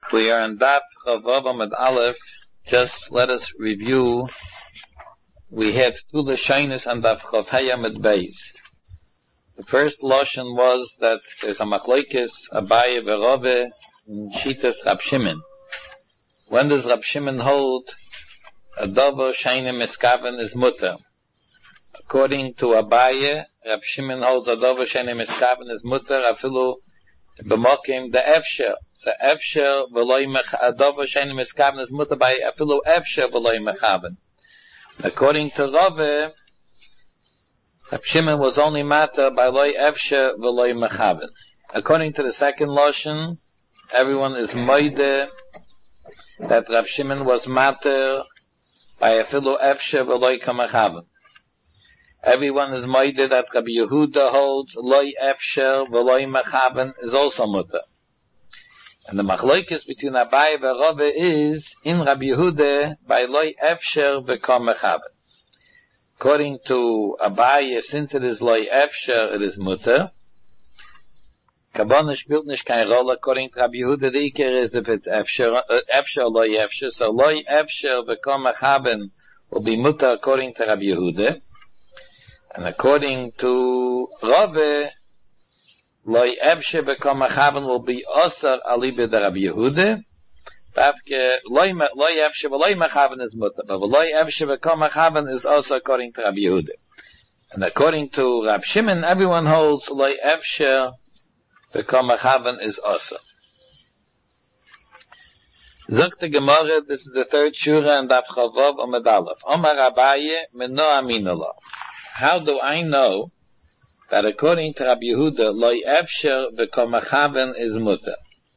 We are in Daf Chavav Amud Aleph. Just let us review. We had two Lashonos on Daf Chav Hey Amud Beis. The first Lashon was that there's a Machlokes Abaye v'Rove in Shitas Rab Shimon. When does Rab Shimon hold a Dovo Sheine Miskaven is Mutter? According to Abaye, Rab Shimon holds a Dovo Sheine Miskaven is Mutter afilu b'mokim the Efsher. So Efsher v'loi mechaven. Dovo Sheine Miskaven is Mutter by afilu Efsher v'loi mechaven. According to Rove, Rab Shimon was only matter by loi Efsher v'loi mechaven. According to the second Lashon, everyone is moide that Rab Shimon was matter by afilu Efsher v'loi mechaven. Everyone is moide that Rabbi Yehuda holds loi Efsher v'loi mechaven is also mutter. And the machlokes between Abaye and Rove is in Rabbi Yehuda by loi Efsher v'kom mechaven. According to Abaye, since it is loi Efsher, it is mutter. Kabbana spielt nicht kein Rolle. According to Rabbi Yehuda, the Iker is if it's Efsher loi Efsher. So loi Efsher v'kom mechaven will be mutter according to Rabbi Yehuda. And according to Rove, loi Efsher v'kom mechaven will be osar alibe de Rabbi Yehuda. Tafke loi Efsher v'loi mechaven is mutter, but loi Efsher v'kom mechaven is also according to Rabbi Yehuda. And according to Rab Shimon, everyone holds loi Efsher v'kom mechaven is osar. Zokte Gemara, this is the third shura and Daf Chavav Amud Aleph. Omar Abaye meno aminullah. How do I know that according to Rabbi Yehuda, loi Efsher v'kom mechaven is mutter?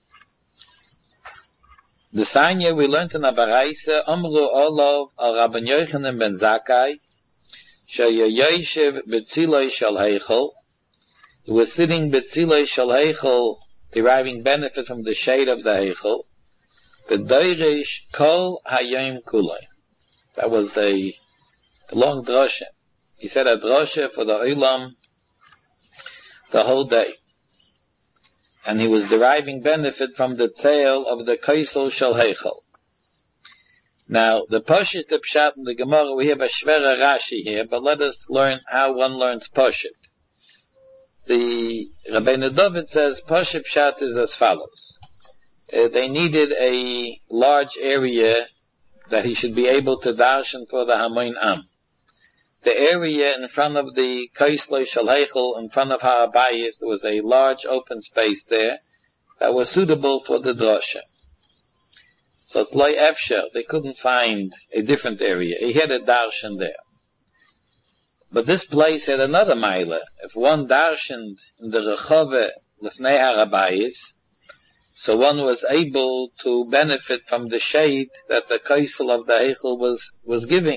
The Sanya we learned in Abaraisa, Amru Olav al Rabban Yochanan ben Zakkai, Sheyayeshev b'tziloi shel heichel. He was sitting b'tziloi shel heichel, deriving benefit from the shade of the heichel. B'doirish kol hayom kuloi. That was a long drasha. He said a drasha for the Olam the whole day. And he was deriving benefit from the tale of the Kaisel Shel Heichel. Now, the Pashit Pshat in the Gemara, we have a Shvera Rashi here, but let us learn how one learns Pashit. The Rabbeinu David says Pashit Pshat is as follows. They needed a large area that he should be able to darshan for the Hamoin Am. The area in front of the Kaisel Shel Heichel, in front of Har HaBayis, there was a large open space there that was suitable for the drasha. So it's loi Efsher, they couldn't find a different area. He had a darshan there. But this place had another mile. If one darshaned in the Rechove Lefnei Har HaBayis, so one was able to benefit from the shade that the Kaisel of the Heichel was giving.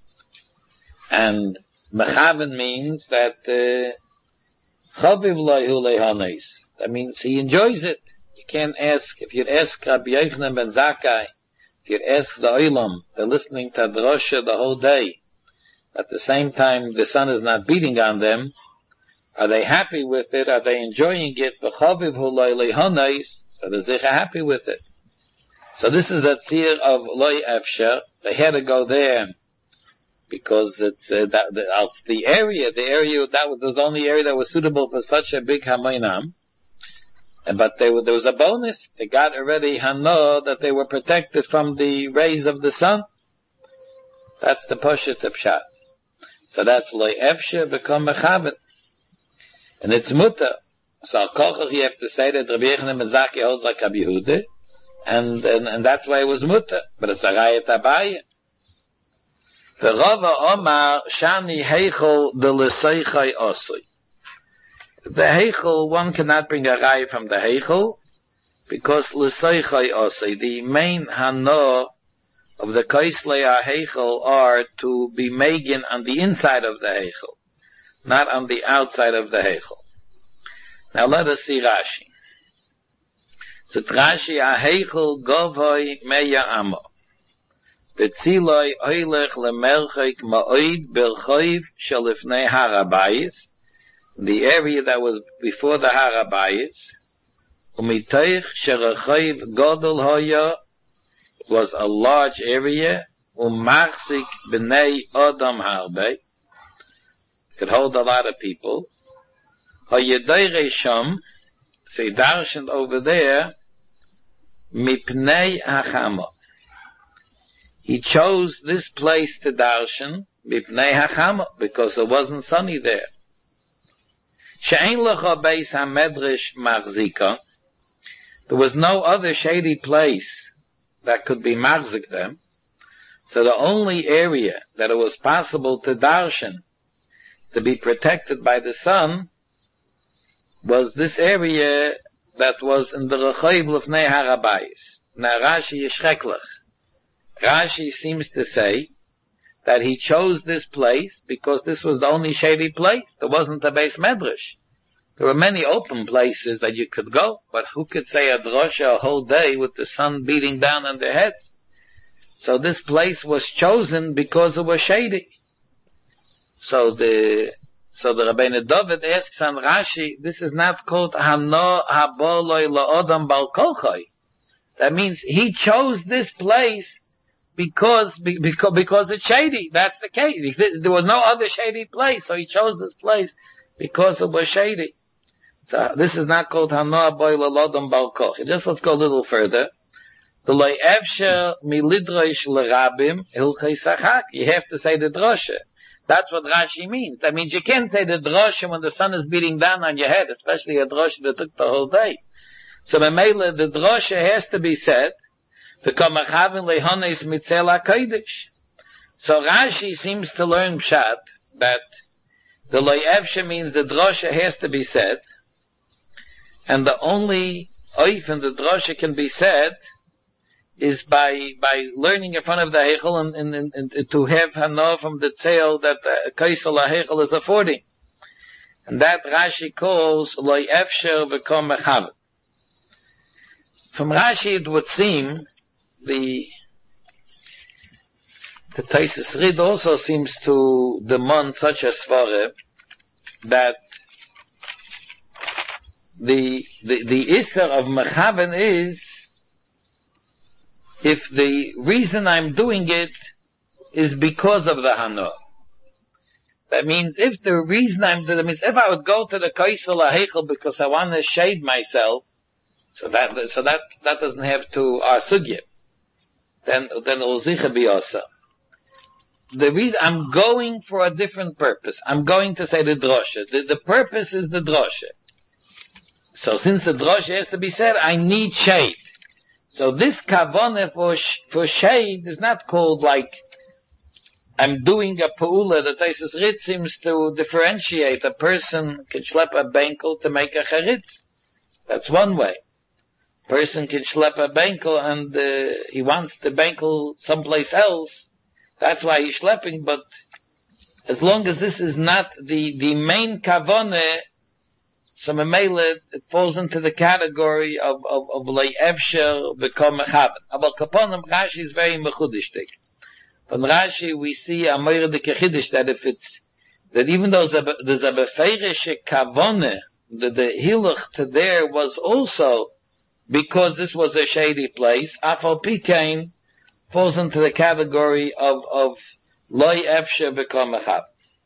And mechaven means that chaviv lohu lehanes. That means he enjoys it. You can't ask, if you'd ask Rabbi Yochanan ben Zakkai, if you'd ask the Olam, they're listening to drasha the whole day, at the same time the sun is not beating on them, are they happy with it? Are they enjoying it? V'chaviv lohu lehanes, so they're happy with it. So this is a tzir of loi Efsher. They had to go there because it's the area that was the only area that was suitable for such a big hamoinam. But there was a bonus. They got already hano that they were protected from the rays of the sun. That's the Pashut Pshat. So that's loi Efsher v'kom mechaven, and it's mutter. So al you have to say that Rabbi Yochanan ben Zakkai holds like Rabbi Yehuda, and that's why it was mutter. But it's a rayat Abaye. The Rava Omar Shani Heichel de L'Seichai Osui. The Heichel, one cannot bring a ray from the Heichel, because L'Seichai Osui, the main hano of the Kaislei Heichel are to be megan on the inside of the Heichel, not on the outside of the Heichel. Now let us see Rashi. So Rashi Heichel Govoi Meya Amo. Betziloi oilech lemerchek ma'oid berchoiv shelifnei Har HaBayis. The area that was before the Har HaBayis, Umiteich sherechayiv godel haya was a large area. Umachzik b'nei adam harbe could hold a lot of people. Hayedei sham, so he darshaned over there. Mipnei hachama. He chose this place to darshan, mipnei hachama, because it wasn't sunny there. She'ein lecha beis hamedrash machzika. There was no other shady place that could be machzik them. So the only area that it was possible to darshan, to be protected by the sun, was this area that was in the Rechaim Lefnei Harabayis. Now Rashi is schrecklich. Rashi seems to say that he chose this place because this was the only shady place. There wasn't a base medrash. There were many open places that you could go, but who could say a drosha a whole day with the sun beating down on their heads? So this place was chosen because it was shady. So the Rabbeinu David asks on Rashi, this is not called Hano Haboloi La'odam Balkochoi. That means he chose this place because it's shady. That's the case. There was no other shady place, so he chose this place because it was shady. So this is not called Hano Haboloi La'odam Balkochoi. Just let's go a little further. The Lo'evsher Milidrosh L'Rabim Hilchei Sachak. You have to say the drosha. That's what Rashi means. That means you can't say the drosha when the sun is beating down on your head, especially a drosha that took the whole day. So the drosha has to be said, so Rashi seems to learn pshat that the lo'evsha means the drosha has to be said, and the only oif in the drosha can be said is by learning in front of the Heichel and to have hana from the tzeil that the Kaisel Heichel is affording. And that Rashi calls Loi Efsher V'kom Mechavet. From Rashi it would seem the Taisus Rid also seems to demand such a svare that the Isser of Mechaven is if the reason I'm doing it is because of the Hana. That means if the reason if I would go to the Kaisel HaHeichel because I want to shade myself, so that doesn't have to sugya. Then it will sicher be also. The reason I'm going for a different purpose. I'm going to say the drosha. The purpose is the drosha. So since the drosha has to be said, I need shade. So this kavanah for shade is not called like I'm doing a pa'ula. The Taisus Rit seems to differentiate. A person can schlep a bankel to make a charitz. That's one way. A person can schlep a bankel and he wants the bankel someplace else. That's why he's schlepping. But as long as this is not the main kavanah, so Memele, it falls into the category of Lei Efsher V'kom Mechavet. But Kaponim, Rashi is very mechudishtik. From Rashi, we see a Meir de Kechidish that even though there's a Befeirische Kavone, the Hiluch to there was also because this was a shady place, Afal Pikain falls into the category of Lei Efsher V'kom Mechavet.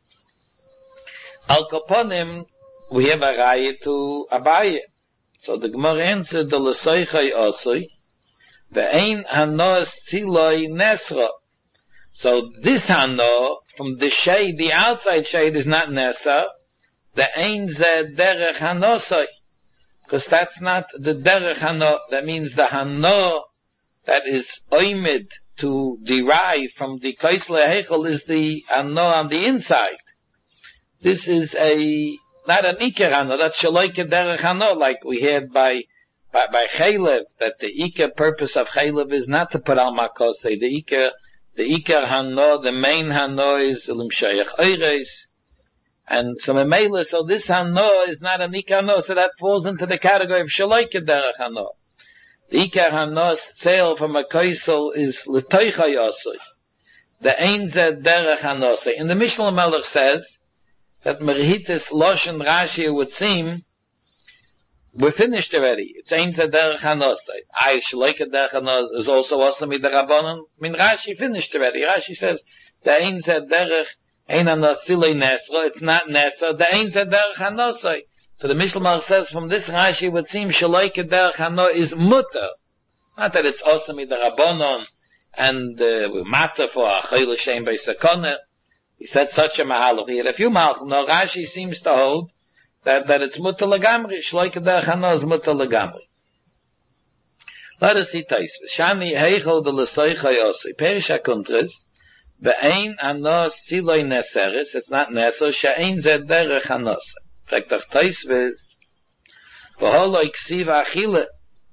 Al Kaponim, we have a raya to Abaye. So the Gemara answered the L'soichai Osoi, Ve'ein Hanoas Tziloi Nesra. So this Hano, from the shade, the outside shade is not Nesa, the Ein Zeh Derech Hanosoi. Because that's not the Derech Hano, that means the Hano that is oimid to derive from the Kaisle Heichel is the Hano on the inside. This is not an Iker Hano, that's Shaloike Derech Hano, like we had by Chaylev, that the Iker purpose of Chaylev is not to put al Makose. The Iker Hano, the main Hano is Lim Shayach Eires. And so Memele, so this Hano is not an Iker Hano, so that falls into the category of Shaloike Derech Hano. The Iker Hano's sale from a Kaisel is L'toicha Yosoi. The Ein Zeh Derech Hanosoi. And the Mishnah Melech says, that Merhitis Loshen Rashi would seem We're finished already. It's Ein Zeh Derech Hanosai. I Shleika Derech Hanosai is also Osam Midarabanan. Rashi finished already. Rashi says, the Ein Zeh Derech Ein Hanosile Nesra. It's not Nesra. The Ein Zeh Derech Hanosai. So the Mishlamar says from this Rashi it would seem Shleika Derech Hanosai is mutter. Not that it's Osam Midarabanan and matter for Achayla Shem Beisakona. He said such a mahalach. He had a few mahalach. No, Rashi seems to hold that it's mutter legamri. Shloike derech hano is mutter legamri. Let us see Taisvis. Shani heichel de lesoicha yosei. Perish hakuntris. Be'ein hano siloi neseris. It's not neser. She'ein zeh derech hanosei. Fragt doch Taisvis. V'holoi ksiv achile.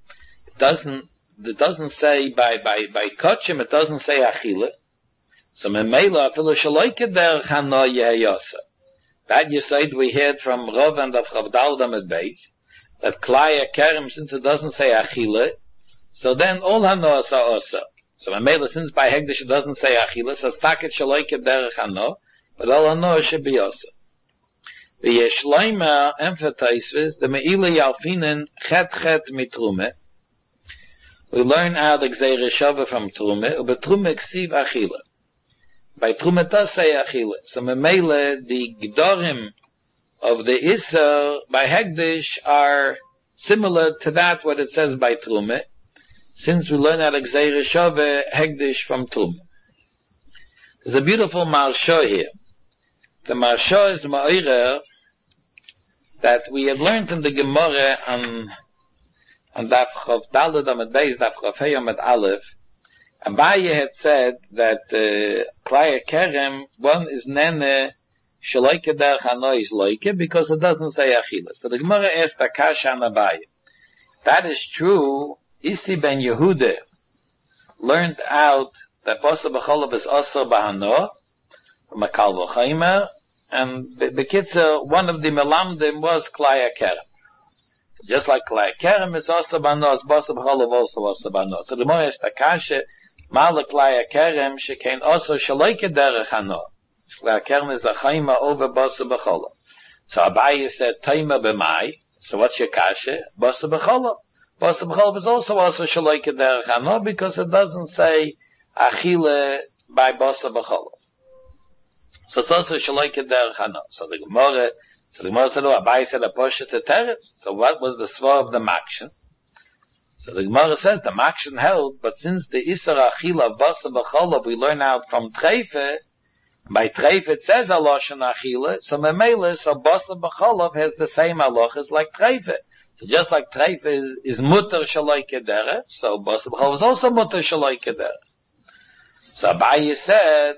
It doesn't say by kotchim, it doesn't say achile. So memela afilu shaloike derech hano yeyosa. That you said we heard from Rav and of Chavdalda mit Beis that klaya kerem, since it doesn't say achile, so then all hano asa osa. So memela, since by hegdish it doesn't say achile, so staket shaloike derech hano, but all hano should be osa. The Yeshleima emphasizes the meila yalfinen chet mitrume. We learn out the Gzeire Shava from Trume, but Trume ksiv achile. By Trume does say achile. So memele, the Gdorim of the Isser by Hegdish are similar to that what it says by Trume, since we learn out the Gzeire Shava Hegdish from Trume. There's a beautiful Marsha here. The Marsha is Ma'ira that we have learned in the Gemara on Daf Chav Daled Amud Beis, Daf Chav Hey Amud Aleph, Abaye had said that Klaya Kerem, one is Nene Shaloike Derech Hano is Loike, because it doesn't say Achila. So the Gemara asked Akasha and Abaye. That is true. Isi ben Yehuda learned out that Bosa B'cholav is Osir Bahano from a Kal V'chaimer, and Bekitzer, one of the Melamdim was Klaya Kerem. Just like Klaya Kerem is also Banos, Bosa B'cholav also also Banos. So the more is Takashe, Mala Klaya Kerem, she can also Shaloike Derech Hano. Klaya Kerem is a Chayma over Bosa B'cholav. So Abaye said, Taima B'mai. So what's your Kashe? Bosa B'cholav. Bosa B'cholav is also Shaloike Derech Hano, because it doesn't say Achile by Bosa B'cholav. So it's also Shaloike Derech Hano. So the Gemara said, oh, Abaye said a Poshe to Teretz. So what was the svar of the Makshin? So the Gemara says the Makshin held, but since the Isar Achila of Bosa B'cholav we learn out from Treife, by Treife it says Aloshan Achila, so Memele, so Bosa B'cholav has the same halachas like Treife. So just like Treife is Mutter Shaloike Derech, so Bosa B'cholav is also Mutter Shaloike Derech. So Abaye said,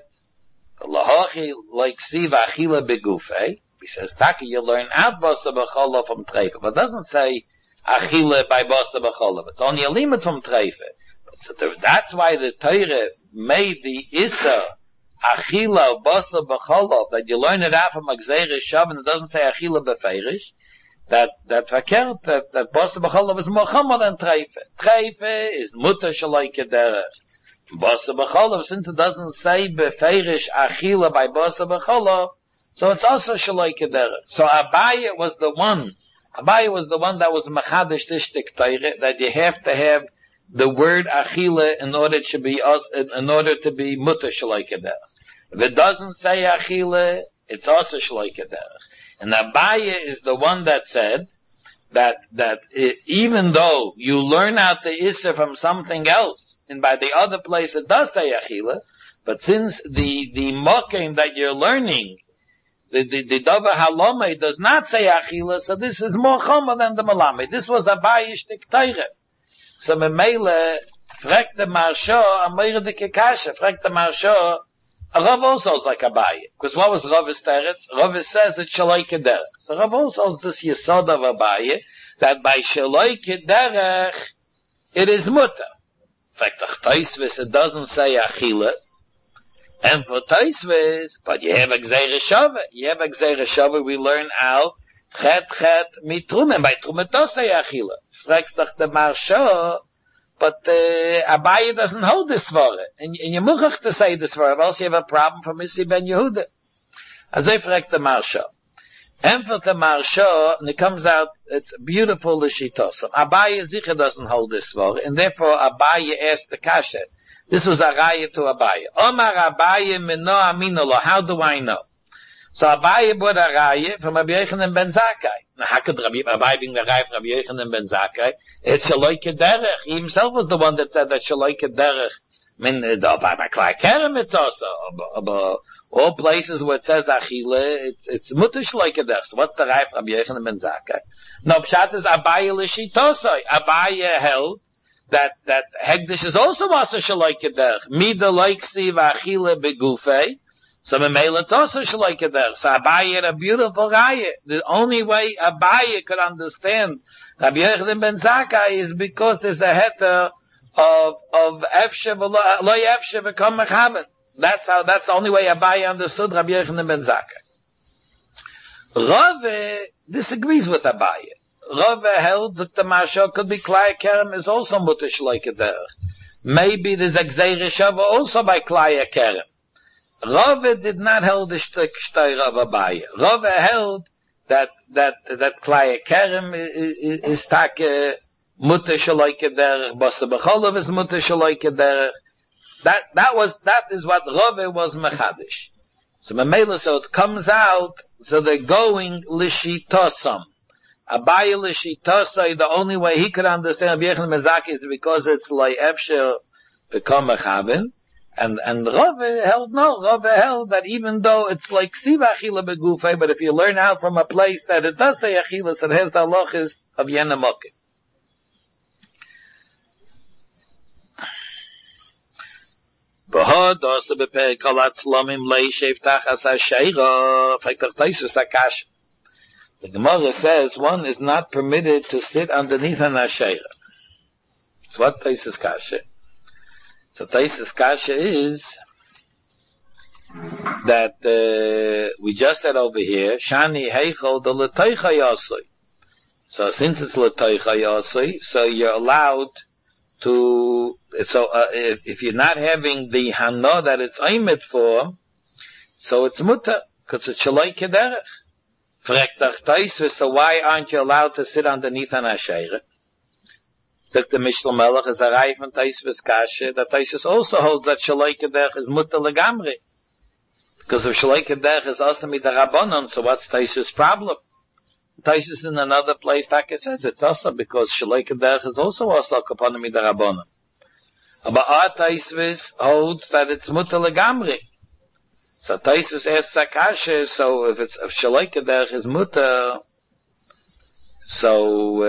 Lahachi like Siv Achila Begufei. He says, Taki, you learn out Bosa B'cholav from Treife, but it doesn't say Achila by Bosa B'cholav. It's only a limit from Treife. So that's why the Torah made the Issa Achila of Bosa B'cholav, that you learn it out from a Gzeire Shav, and it doesn't say Achila B'feirish, that verkehrt, that Bosa B'cholav is more Chomer than Treife. Treife is Mutter Shaloike Derech. Bosa B'cholav, since it doesn't say B'feirish Achila by Bosa B'cholav, so it's also Shaloike Derech. So Abaye was the one that was Machadish Tishtik Torah, that you have to have the word Achila in order to be Mutter Shaloike Derech. If it doesn't say Achila, it's also Shaloike Derech. And Abaye is the one that said that even though you learn out the Issa from something else, and by the other place it does say Achila, but since the Mokim that you're learning, the Dover Halome does not say Achila, so this is more Chomer than the Malame. This was Abaye Shtik Torah. So Memele, fragt the Marsha, Amir de Kekasha, fragt the Marsha, Rav also is like Abaye. Because what was Rav's teretz? Rav says it's Shaloike Derech. So Rav also is this Yesod of Abaye, that by Shaloike Derech, it is Mutter. In fact, Taisvis, it doesn't say Achila. And for Taisvis, but you have a Gzeire Shava. We learn out Chet mitrume. And by Trume does say Achila. Fragt doch the Marsha, but Abaye doesn't hold this for it. And you muchach to say this for it, else you have a problem for Missy ben Yehuda. As I fragt the Marsha. Emphasis Marsha, and it comes out, it's beautiful, the Shitosam. Abaye Zicha doesn't hold this for, and therefore Abaye asked the Kasha. This was a raya to Abaye. Omar Abaye mino aminolo, how do I know? So Abaye brought a raya from Rabbi Yochanan ben Zakkai. Now how could Abaye being the raya from Rabbi Yochanan ben Zakkai? It's Shaloi Kederech. He himself was the one that said that Shaloi Kederech, by Klai Kerem it's also, all places where it says Achille, it's Mutish like a derech. So what's the Rav Rabbi Yochanan ben Zakkai? No, Pshat is Abaye l'shitosai. Abaye held that Hegdish is also also Shalaik derech. Mida like siv Achille begufei. So Memela it's also Shalaik derech. So Abaye had a beautiful Raya. The only way Abaye could understand Rabbi Yochanan ben Zakkai is because there's a heter of Efshe lo Efshe v'kom mechaben. That's the only way Abaye understood Rabbi Yochanan ben Zakkai. Rave disagrees with Abaye. Rave held that the Marsha could be Klai Kerem is also mutish like a derech. Maybe there's a Gzeir Shava also by Klai Kerem. Rave did not hold the shtoy of Abaye. Rave held that Klai Kerem is take mutish like a derech. Basa B'cholov is mutish like a derech. That is what Rove was mechadish. So Mamela, so it comes out, so they're going l'shitosam. Abaye l'shitosai, the only way he could understand Rabbi Yochanan ben Zakkai is because it's like Efshe become mechaben. And Rove held that even though it's like Siva Achila begufei, but if you learn out from a place that it does say Achila, so it has the halachas of Yenamokim. Behod also beperek kolat slomim leishev tachas hasheira. The Gemara says one is not permitted to sit underneath an hasheira. So what Taisus Kasha? So Taisus Kasha is that we just said over here, Shani heichol the letoicha yasoi. So since it's letoicha yasoi, so you're allowed to, so if you're not having the hana that it's aimed for, so it's muta, because it's shaloi kederech. Frektach Taisus, so why aren't you allowed to sit underneath an asheira? So the Mishnah Melech is a raya from Taisus Kasha, that Taisus also holds that shaloi kederech is muta legamri. Because if shaloi kederech is also midarabanan, so what's Taisus' problem? Taisus in another place, Taka says it's also because Shaloi Kederech is also kapanim midarabanan. But our Taisus holds that it's muta legamri. So Taisus asks Sakasha, so if Shaloi Kederech is muta, so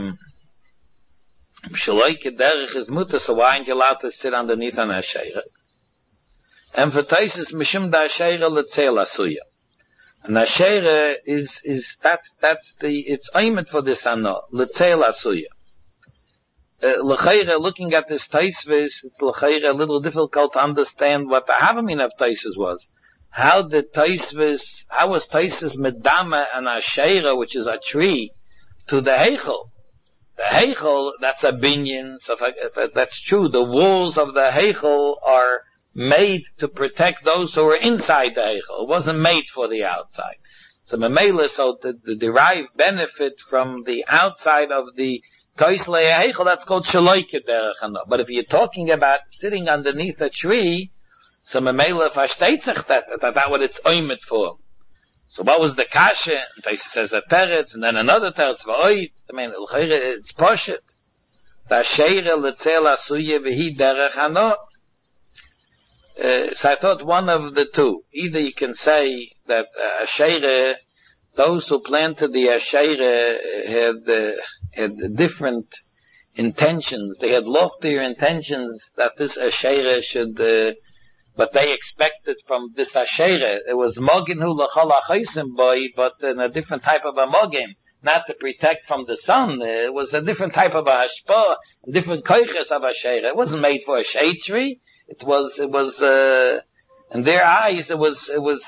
Shaloi Kederech is muta, so why aren't you allowed to sit underneath an asheira? And for Taisus, Mishum da asheira letzel asuya. And Asherah that's it's aimed for this Anna, L'tzeil Asuya. L'chayre, looking at this Taisvis, it's L'chayre a little difficult to understand what the Havamin of Taisus was. How was Taisus Medama and Asherah, which is a tree, to the Heichel? The Heichel, that's a binyan, so if that's true, the walls of the Heichel are made to protect those who are inside the Heichel. It wasn't made for the outside. So Mamela, so the derived benefit from the outside of the Koislei Heichel, that's called Shaloi Kederech. But if you're talking about sitting underneath a tree, so Mamela versteht sich that what it's oimet for. So what was the kasha? And Taisus says a teretz, and then another teretz v'oit. I mean, it's poshet. The Asherah letzel asuye v'hi derech hano. So I thought one of the two. Either you can say that Asherah, those who planted the Asherah had different intentions. They had loftier intentions that this Asherah should, but they expected from this Asherah. It was Mogin hu l'chol ha'chaisim boy, but in a different type of a Mogin. Not to protect from the sun. It was a different type of a hashpah, different koiches of Asherah. It wasn't made for a shade tree. It was, in their eyes, they were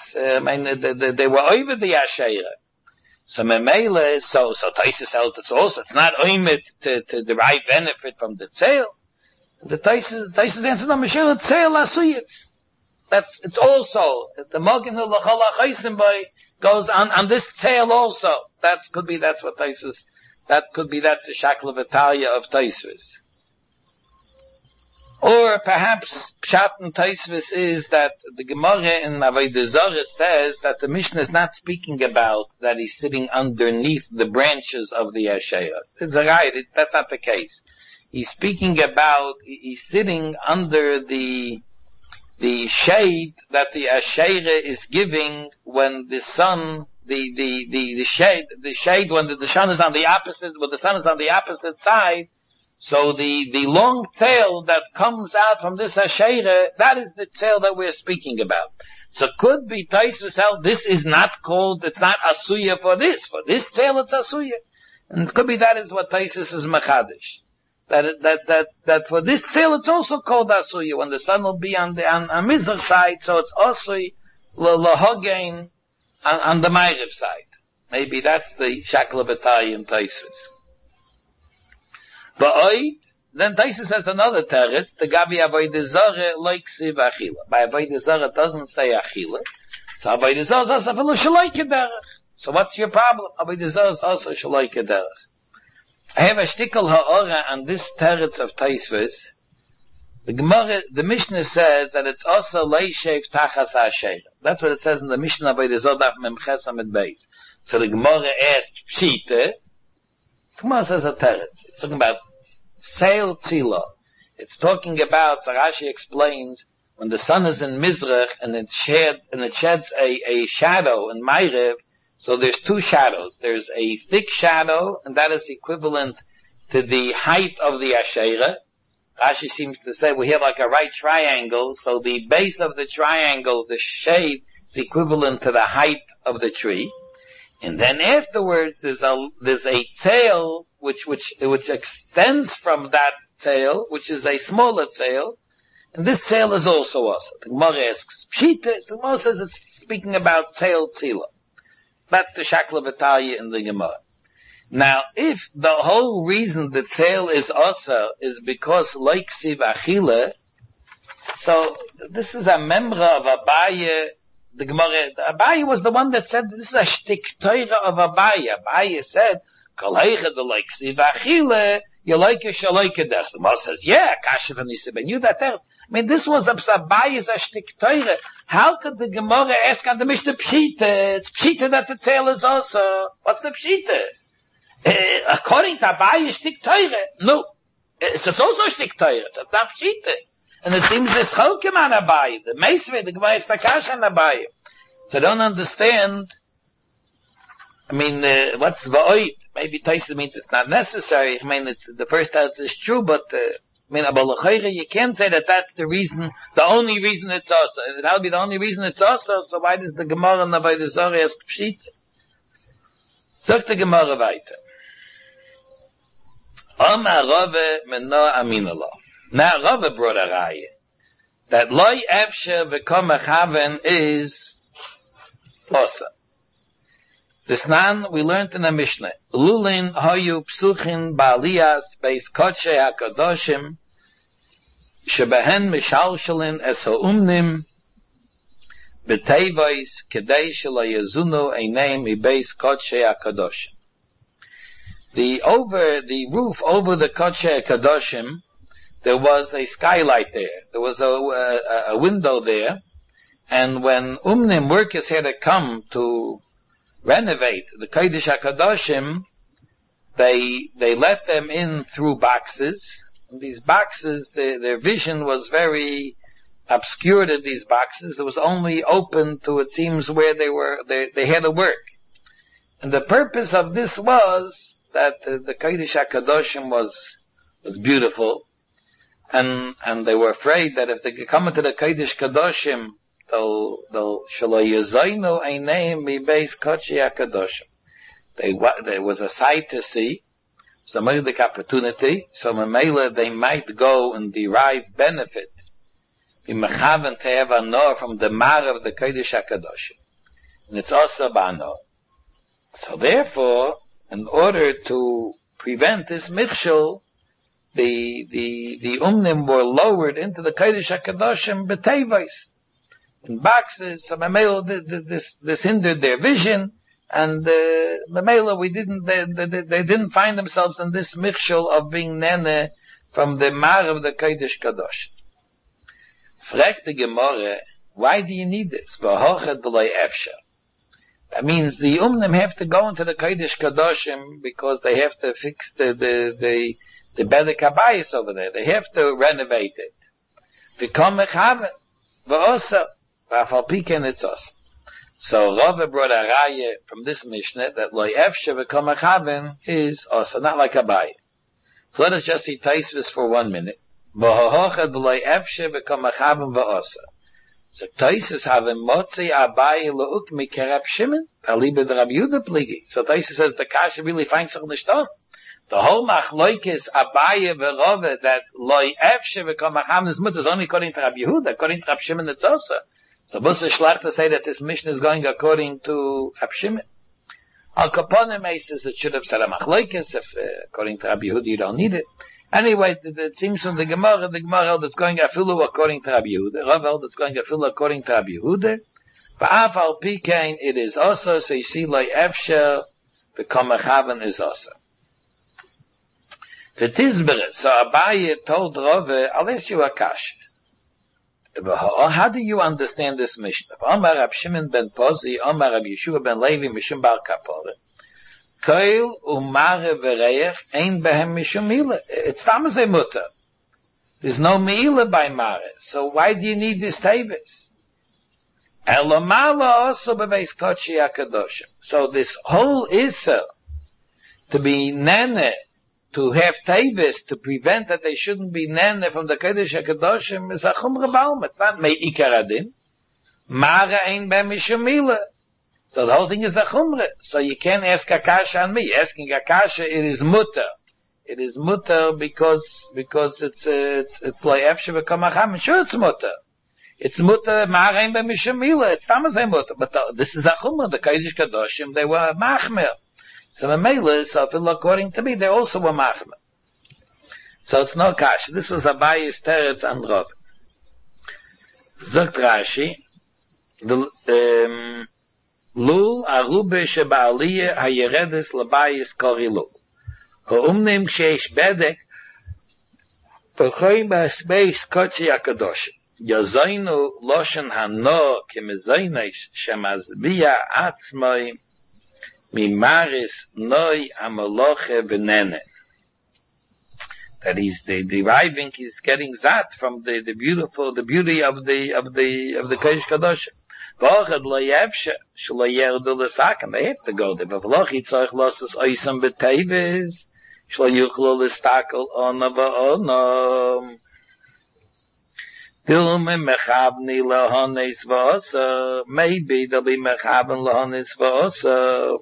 over the Asherah. So Memele, so Taisus tells it's not oimid to derive benefit from the tzeil. The Taisus answers, no, Michelle, tzeil asuyitz. it's also, the Mogen L'chol HaChaisim Boi goes on this tail also. That's the Shakla Vitalia of Taisvis. Or perhaps Pshat and Taisvis is that the Gemara in Avodah Zarah says that the Mishnah is not speaking about that he's sitting underneath the branches of the Asherah. It's right, that's not the case. He's speaking about, he's sitting under the shade that the Asherah is giving when the sun, the shade when the sun is on the opposite side. So the long tail that comes out from this Asherah, that is the tail that we're speaking about. So could be Taisus held, this is not called, it's not Asuya for this tail it's Asuya. And it could be that is what Taisus is Machadish. That for this tail it's also called Asuya, when the sun will be on Mizrach side, so it's Asuya Lahogain on the Ma'ariv side. Maybe that's the Shakla B'tai in Taisus. But then Taisus has another teretz, the Gabi Avodah Zarah like Siv Achila. By Avodah Zarah it doesn't say Achila. So Avodah Zarah is also Shalaik Derech. So what's your problem? Avodah Zarah is also Shalaik Derech. I have a shtickle ha'ora on this teretz of Taisus. The Gemara, the Mishnah says that it's also Leishev Tachas HaSheira. That's what it says in the Mishnah Avodah Zarah Daf Mem Ches Amid Beis. So the Gemara asks Pshite. The Gemara says a teretz. It's talking about Seil Tzila. It's talking about, Rashi explains, when the sun is in Mizrach and it sheds a shadow in Ma'ariv, so there's two shadows. There's a thick shadow, and that is equivalent to the height of the Asherah. Rashi seems to say we have like a right triangle, so the base of the triangle, the shade, is equivalent to the height of the tree. And then afterwards, there's a tail which extends from that tail, which is a smaller tail, and this tail is also us. The Gemara asks Pshita. The Gemara says it's speaking about tail tzila. That's the Shakla V'Talia in the Gemara. Now, if the whole reason the tail is asa is because like Siv Achila, so this is a member of Abaye. The Gemara, Abaye was the one that said this is a shtik teira of Abaye. Abaye said, "Kaleicha the like Siv Achila, you like it, shalaika der." The Gemara says, "Yeah, kasha v'nisib." And you that there. I mean, this was Abaye's a shtik teira. How could the Gemara ask on the Mishnah Pshita? It's Pshita that the tail is also. What's the Pshita? According to Abaye, shtik teira. No, it's also shtik teira. It's not Pshita. And it seems this Cholkim on Abaye, the Meisvei, the Gemara is Takash on Abaye. So I don't understand. I mean, what's Va'oid? Maybe Taisa means it's not necessary. I mean, it's, the first house is true, but, I mean, Abalachayra, you can't say that that's the reason, the only reason it's also. If that would be the only reason it's also, so why does the Gemara on Avodah Zarah ask Pshita? Sagt the Gemara weiter. Amar Rave Meno Aminallah. Now Rava brought a raya that loy efshe v'kom echaven is osa. This nan we learned in the Mishnah. Lulin hoyu psuchin ba'aliyas beis kodshe hakadoshim shebehen mishalshalin es ha'umnim b'teivois kedei shelo yazunu einem ibeis kodshe hakadoshim. The roof over the kodshe hakadoshim, there was a skylight there. There was a window there. And when Umnim workers had to come to renovate the Kodesh HaKadoshim, they let them in through boxes. And these boxes, their vision was very obscured in these boxes. It was only open to, it seems, where they had to work. And the purpose of this was that the Kodesh HaKadoshim was beautiful. And they were afraid that if they could come into the Kodesh Kadoshim, they'll shelo yazaynu einayim mibeis kodesh hakadoshim. There was a sight to see, some other opportunity, so Mamela they might go and derive benefit, b'mechaven to have a nor from the mar of the Kodesh Hakadoshim, and it's also ba'nor. So therefore, in order to prevent this michshol, the umnim were lowered into the Kodesh HaKadoshim b'teivos. in boxes, so Mamela, this hindered their vision, and Mamela, they didn't find themselves in this michshel of being nene from the mar of the Kodesh Kadosh. Fragt the Gemara, why do you need this? That means the Umnim have to go into the Kodesh Kadoshim because they have to fix the Bedek Habayis over there. They have to renovate it. V'kom mechaven, v'osa, v'afal piken it's us. So Rava brought a raya from this Mishnah that lo efshe v'kom mechaven is osa, not like Abaye. So let us just see Taisvis for 1 minute. V'hohochad lo efshe v'kom mechaven v'osa. So Taisus have a motzi Abaye lo'uk mikerab Shimon, alibe de Rabbi Yehuda pligi. So Taisus says the kasha really finds sich nicht on. The whole machloikis Abaye v'Rove that loy efshe v'kom mechaven is mutter is only according to Rabbi Yehuda, according to Rabbi Shimon it's also. So Musa Shlach to say that this mission is going according to Rabbi Shimon. Al Kaponim says it should have said a machloikis if according to Rabbi Yehuda you don't need it. Anyway, it seems from the Gemara held it's going afilu according to Rabbi Yehuda. Rav held it's going afilu according to Rabbi Yehuda. Ba'af al pikein it is also, so you see like efshe v'kom mechaven is also. The Tizberet, so Abaye told Rav, I'll ask you a kasha. How do you understand this Mishnah? Omar Rab Shimon ben Pozi, Omar Rab Yeshua ben Levi, Mishum Bar Kapore. Koil umare v'reich ein behem mishum mila. It's tamazay mutter. There's no mila by mare. So why do you need this tavis? Elamala also beveis kochi akadoshim. So this whole issa to be nene, to have tavis, to prevent that they shouldn't be nene from the Kodesh HaKadoshim is a chumra balm. It's not mei ikaradin. Mara ein behem mishum mila. So the whole thing is a chumra. So you can't ask Akasha on me. Asking Akasha, it is mutter. It is mutter because it's like efshe v'kom mechaven. Sure, it's mutter. It's mutter ma'arein b'mishum mila. It's tamazay mutter. But this is a chumra. The Kodesh Kadoshim, they were machmer. So the Mela, so according to me, they also were machmer. So it's no kasha. This was Abaye's teretz and Rav. Zogt Rashi, Lul arube sheba'aliyah hayeredes labayis kori lul. Ha'umnim kshesh bedek v'choim ba'asbeis kotzi akadoshim. Yazoinu loshen hano kemezoinesh shemazbiya atzmoi mimaris noi amaloche v'nene. That is, the deriving is getting zat from the beauty of the Kodesh Kadoshim. They have to go there. But Dilme mechavni lahones v'osa. Maybe they'll be mechaven lahones v'osa.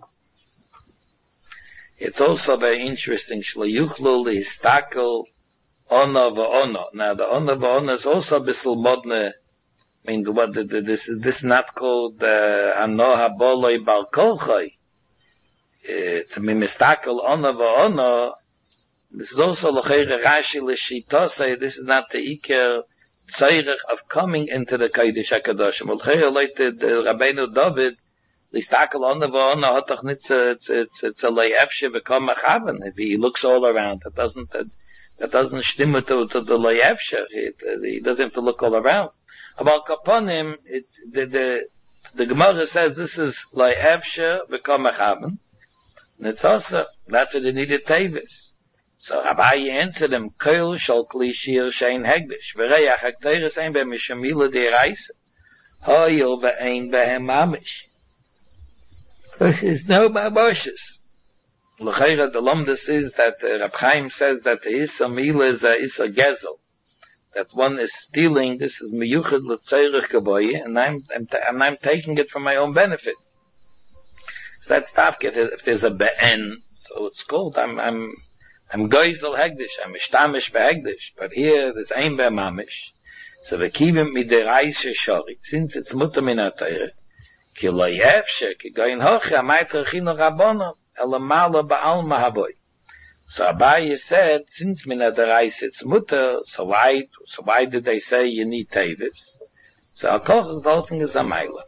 It's also very interesting. Shlayuchlu listakel ona v'ona. Now the ona v'ona is also a bissel modne. I mean, this is not called Anoha Boloi Balkolchoi. To be mistakel Ona Va'ona, this is also L'cheire Rashi L'shitosei, this is not the Iker Tzeirech of coming into the Kodesh HaKadoshim. L'cheire Leute, Rabbeinu David, L'stakel Ona Va'ona, hat doch nicht it's a Le'efshe v'kom mechaven. If he looks all around, that doesn't stimme to the Le'efshe. He doesn't have to look all around. About Kaponim, the Gemara says this is like efshe v'kom mechaven, and it's also that's what they needed tavis. So Abaye answered him, "Koil shal kli shir shein hegdish v'reyach hakteres ein behem mishum mila deiraisa hoyil ve'ein behem mamish." This is no maboshes. L'cheira the lomdus is that Rab Chaim says that the issa mila is a gezel. That one is stealing, this is miyuchad l'tzeirich gavoye, and I'm taking it for my own benefit. So that's tafket, if there's a be'en, so it's called, I'm goizel hegdish, I'm mishtamish behegdish, but here there's ein be'mamish, so v'kivim mideraise shori, since it's mutter min ha'teire, ki lo yefshe, ki goyin hoche, amayt rechino rabono, elamala ba'alma havoy. So Abaye said, since mina derais it's mutter, so why did they say you need tavis? So a koch voting is a meile.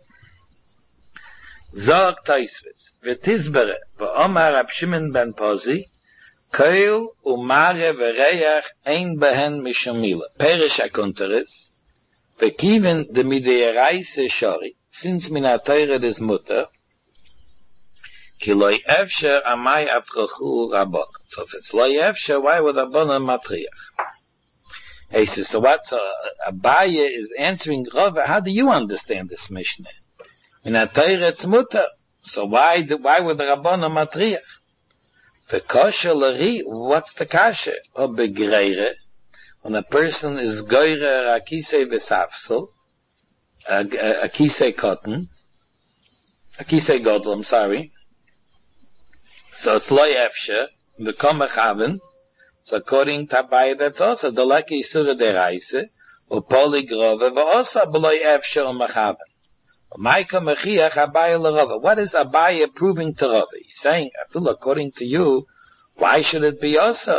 Zog Taisvis, v'tizbere, v'omar Rab Shimon ben Pozi, koil umare v'reach ein behen mishamila. Perish akunteris, v'kiven de mideiraise shori, since min ha-teire des mutter, ki loy efsher amai atrachu rabon. So if it's loy efsher, why would Rabbanan matriach? He says, so what? So Abaye is answering Rava, how do you understand this Mishnah? In a Torah it's mutter. So why would the Rabbanan matriach? The kasha lari, what's the kasha? O begreire, when a person is goyre akise besafsel, akise cotton, akise godel, I'm sorry. So it's loy efshe, the komechaven. So according to Abaye, that's also the lucky Isura deraise, or polygrove, but also beloy efshe or mechaven. Maika mechiach Abaye l'Rava. What is Abaye proving to Rava? He's saying, I feel according to you, why should it be also?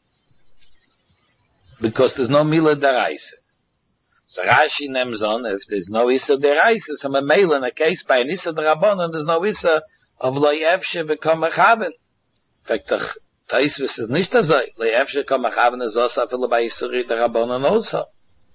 Because there's no mila deraise. So Rashi names on, if there's no Issa deraise, so a mail in a case by an Issa derabanan, there's no Issa of loy efshe v'kom mechaven. In fact, Taisvis is nicht so. Le'efshe kom achaven is also afilo by Yisuri the Rabbanan also.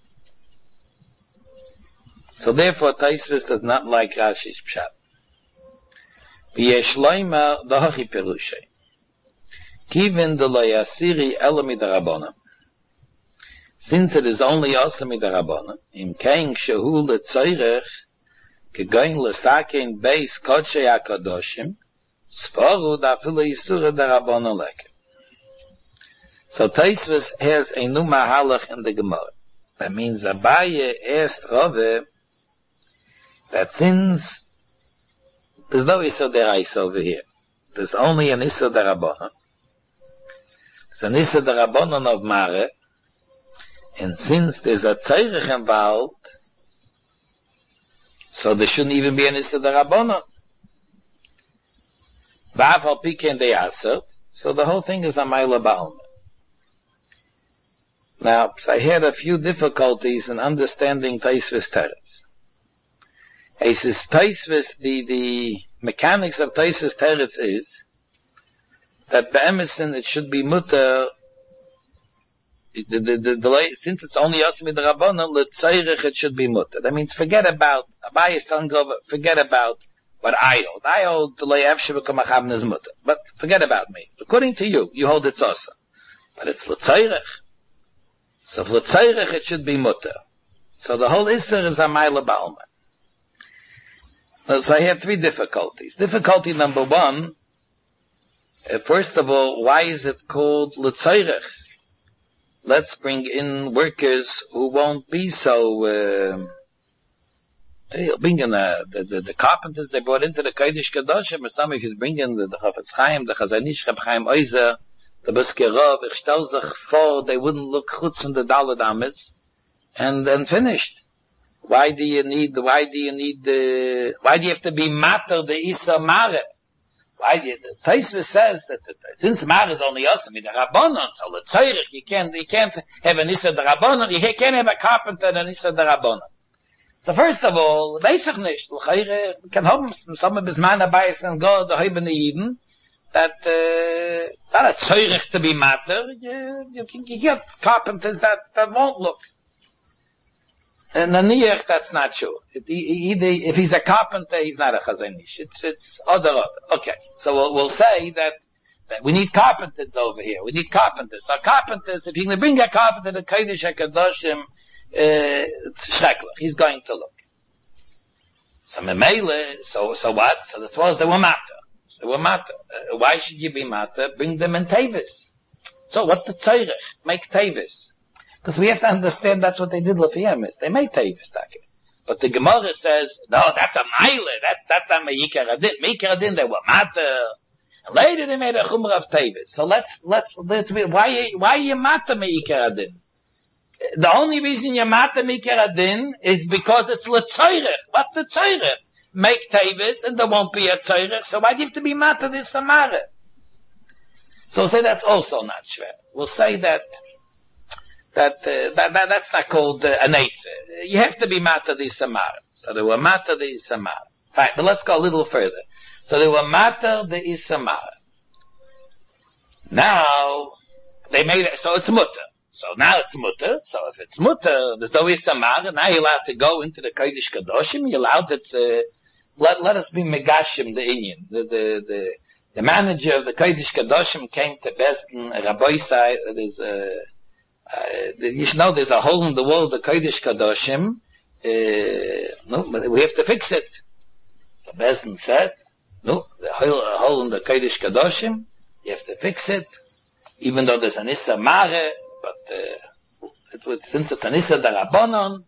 So therefore Taisvis does not like Rashi's pshat. V'yesh loima dahachi perushay. Kivin de lo'yasiri elami the Rabbanan. Since it is only also mi the Rabbanan, im kein shehu le'tzoyrech kegoin le'sakein beis kodshei HaKadoshim, Sfaru da fila Yisura da Rabbanan leke. So Taisvis has a new mahalach in the Gemara. That means Abaye asked Rava that since there's no Issa deraisa over here, there's only an Issa da Rabbanan. There's an Issa da Rabbanan of Mare, and since there's a Tzeirich involved, so there shouldn't even be an Issa da Rabbanan. So the whole thing is a Maila Ba'alma. Now, I had a few difficulties in understanding Taisvis Teretz. He says Taisvis, the mechanics of Taisvis Teretz is that be'emesin it should be mutter, since it's only Yosmi the Rabbanan, l'tzayrich it should be mutter. That means forget about, Abaye is telling Rava, forget about what I hold. I hold the le'efshe v'kom achaven is mutter. But forget about me. According to you, you hold it's also. But it's l'tzayrich. So for l'tzayrich it should be mutter. So the whole Isser is a Maila Ba'alma. So I had three difficulties. Difficulty number one, first of all, why is it called l'tzayrich? Let's bring in workers who won't be so, they'll bring in the carpenters they brought into the Kodesh Kadoshim, or some if you bring in the Chafetz Chaim, the Chazanish, Reb Chaim Oizer, the Brisker Rav, ich stell sich vor, they wouldn't look chutz from the Daled Amitz, and finished. Why do you have to be matter the Issa Mare? The Taisvis says that since Mare is only Yosem, the Rabbanon, so the Tzayrich, you can't have an Issa the Rabbanon, you can't have a carpenter and an Issa the Rabbanon. So first of all, weiß ich nicht, we can have some bis man dabei ist and go the Heibene Yidden, that it's not a Tzayrich to be matter, you get carpenters that won't look. And Naniach, that's not true. If he's a carpenter, he's not a chazanish. It's other. Okay. So we'll say that we need carpenters over here. We need carpenters. So carpenters, if you're going to bring a carpenter to Kodesh HaKadoshim, it's shreklach. He's going to look. So memele, so what? So that's what they were matter. Why should you be matter? Bring them in Tavis. So what's the tzorech? Make Tavis. Because we have to understand that's what they did Lefiyemis. They made Tavis, but the Gemara says, no, that's a Meile. That's not Meikar Adin. Meikar Adin, they were Mater. And later they made a Chumrah of Tavis. So let's why are you Mater Meikar Adin? The only reason you're Mater Meikar Adin is because it's L'Tzoyrech. What's the Tzoyrech? Make Tavis and there won't be a Tzoyrech. So why do you have to be Mater this Samara? So we'll say that's also not shver. We'll say that that's not called an eitz. You have to be matter the Samara. So they were matter the Samara. Fine, but let's go a little further. So they were matter the Isamara. Now, they made it, so it's mutter. So now it's mutter. So if it's mutter, there's no Isamara. Now you're allowed to go into the Kodesh Kadoshim. You're allowed to, let us be Megashim, the Indian. The manager of the Kodesh Kadoshim came to Besdin, Rabbi said, you should know there's a hole in the wall of the Kodesh Kadoshim. No, but we have to fix it. So Besdin said, no, the hole in the Kodesh Kadoshim, you have to fix it, even though there's an Issa Mare, but since it's an Issa Darabonon,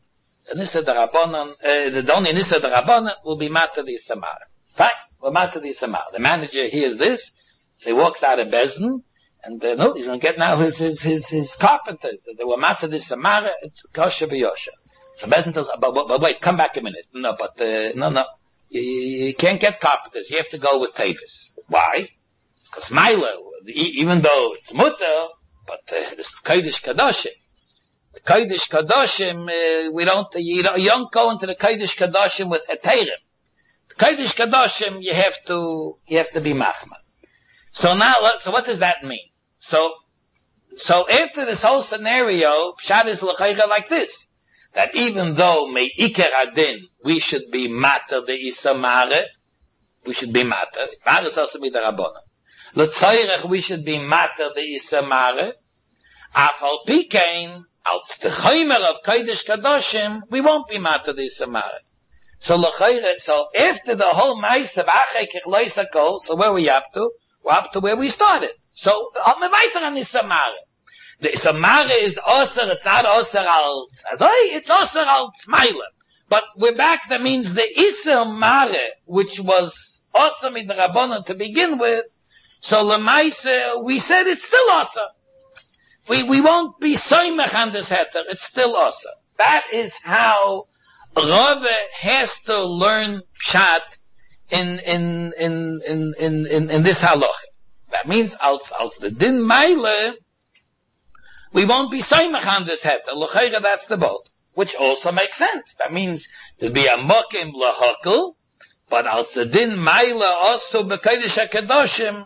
the only Issa Darabonon will be Matter the Issa Mare. Fine, we're Matter the Issa Mare. The manager hears this, so he walks out of Besdin, and no, he's going to get now his carpenters. They were Matter the Issa Mare, it's Kosher B'Yosha. So Besdin tells, but wait, come back a minute. No, but no. You can't get carpenters. You have to go with Tavis. Why? Because Mila, even though it's mutter, but this Kodesh Kadoshim. The Kodesh Kadoshim, you don't go into the Kodesh Kadoshim with Heterim. The Kodesh Kadoshim, you have to be Machman. So now, so what does that mean? So after this whole scenario, Pshat is l'chayra like this. That even though Me'iker Adin, we should be matter the Isamare, we should be matter. Mare is also be the Rabbanon. L'tzoyrech, we should be matter the Isamare. Afal Pikein, als the Chomer of Kodesh Kadoshim, we won't be matter the Isamare. So after the whole Maise of Achekech Loisakol, so where are we up to? We're up to where we started. So, weiter an Isamare. The Isamare is Osir, it's not Osir it's Osir al Smaila. But we're back, that means the Isamare, which was Osir in the Rabbanon to begin with, so Lemaise, we said it's still Osir. We won't be Soymech on this heter, it's still Osir. That is how Rove has to learn Pshat in this halacha. That means, als the Din Meile, we won't be soymech on this heter. L'chayra, that's the boat. Which also makes sense. That means there'll be a mokim l'hokel, but als the din maila also b'kodesh HaKadoshim,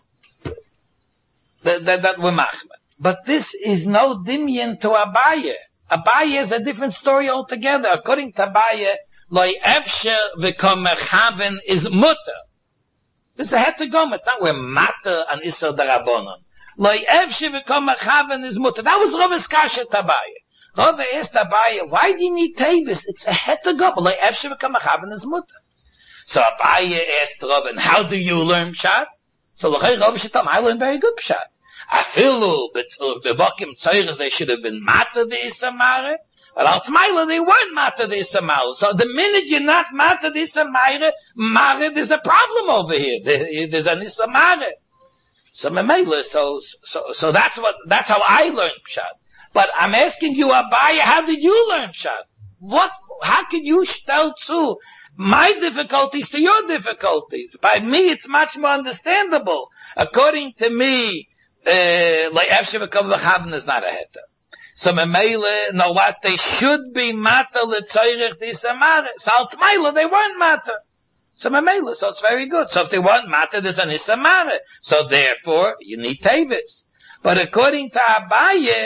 that we're machmer. But this is no dimyan to Abaye. Abaye is a different story altogether. According to Abaye, loy efsher v'kom mechaven is mutter. This is a heter gom. It's not where matter and Isser Darabonon. Loy efshe v'kom mechaven is mutter. That was Rav Kasha Tabaye. Rav asked Abaye, why do you need Tavis? It's a heter gom. Loy efshe v'kom mechaven is mutter. So Abaye asked Rav, and how do you learn Pshat? So Rav Shatam, I learned very good Pshat. Afilu, the Bokim Tzayres, they should have been matter the Isamare. But al Tzmaila, they weren't matter the Isamare. So the minute you're not matter the Isamare, there's a problem over here. There's an Isamare. So that's how I learned Pshat. But I'm asking you, Abaye, how did you learn Pshat? How can you stel zu my difficulties to your difficulties? By me, it's much more understandable. According to me, like Efshe is not a heter. So Memele, no what, they should be matter l'tzoyrech d'Isamare. So al Tzmaila, they weren't matter. So Memele, so it's very good. So if they weren't matter, there's an Isamare. So therefore, you need Tavis. But according to Abaye,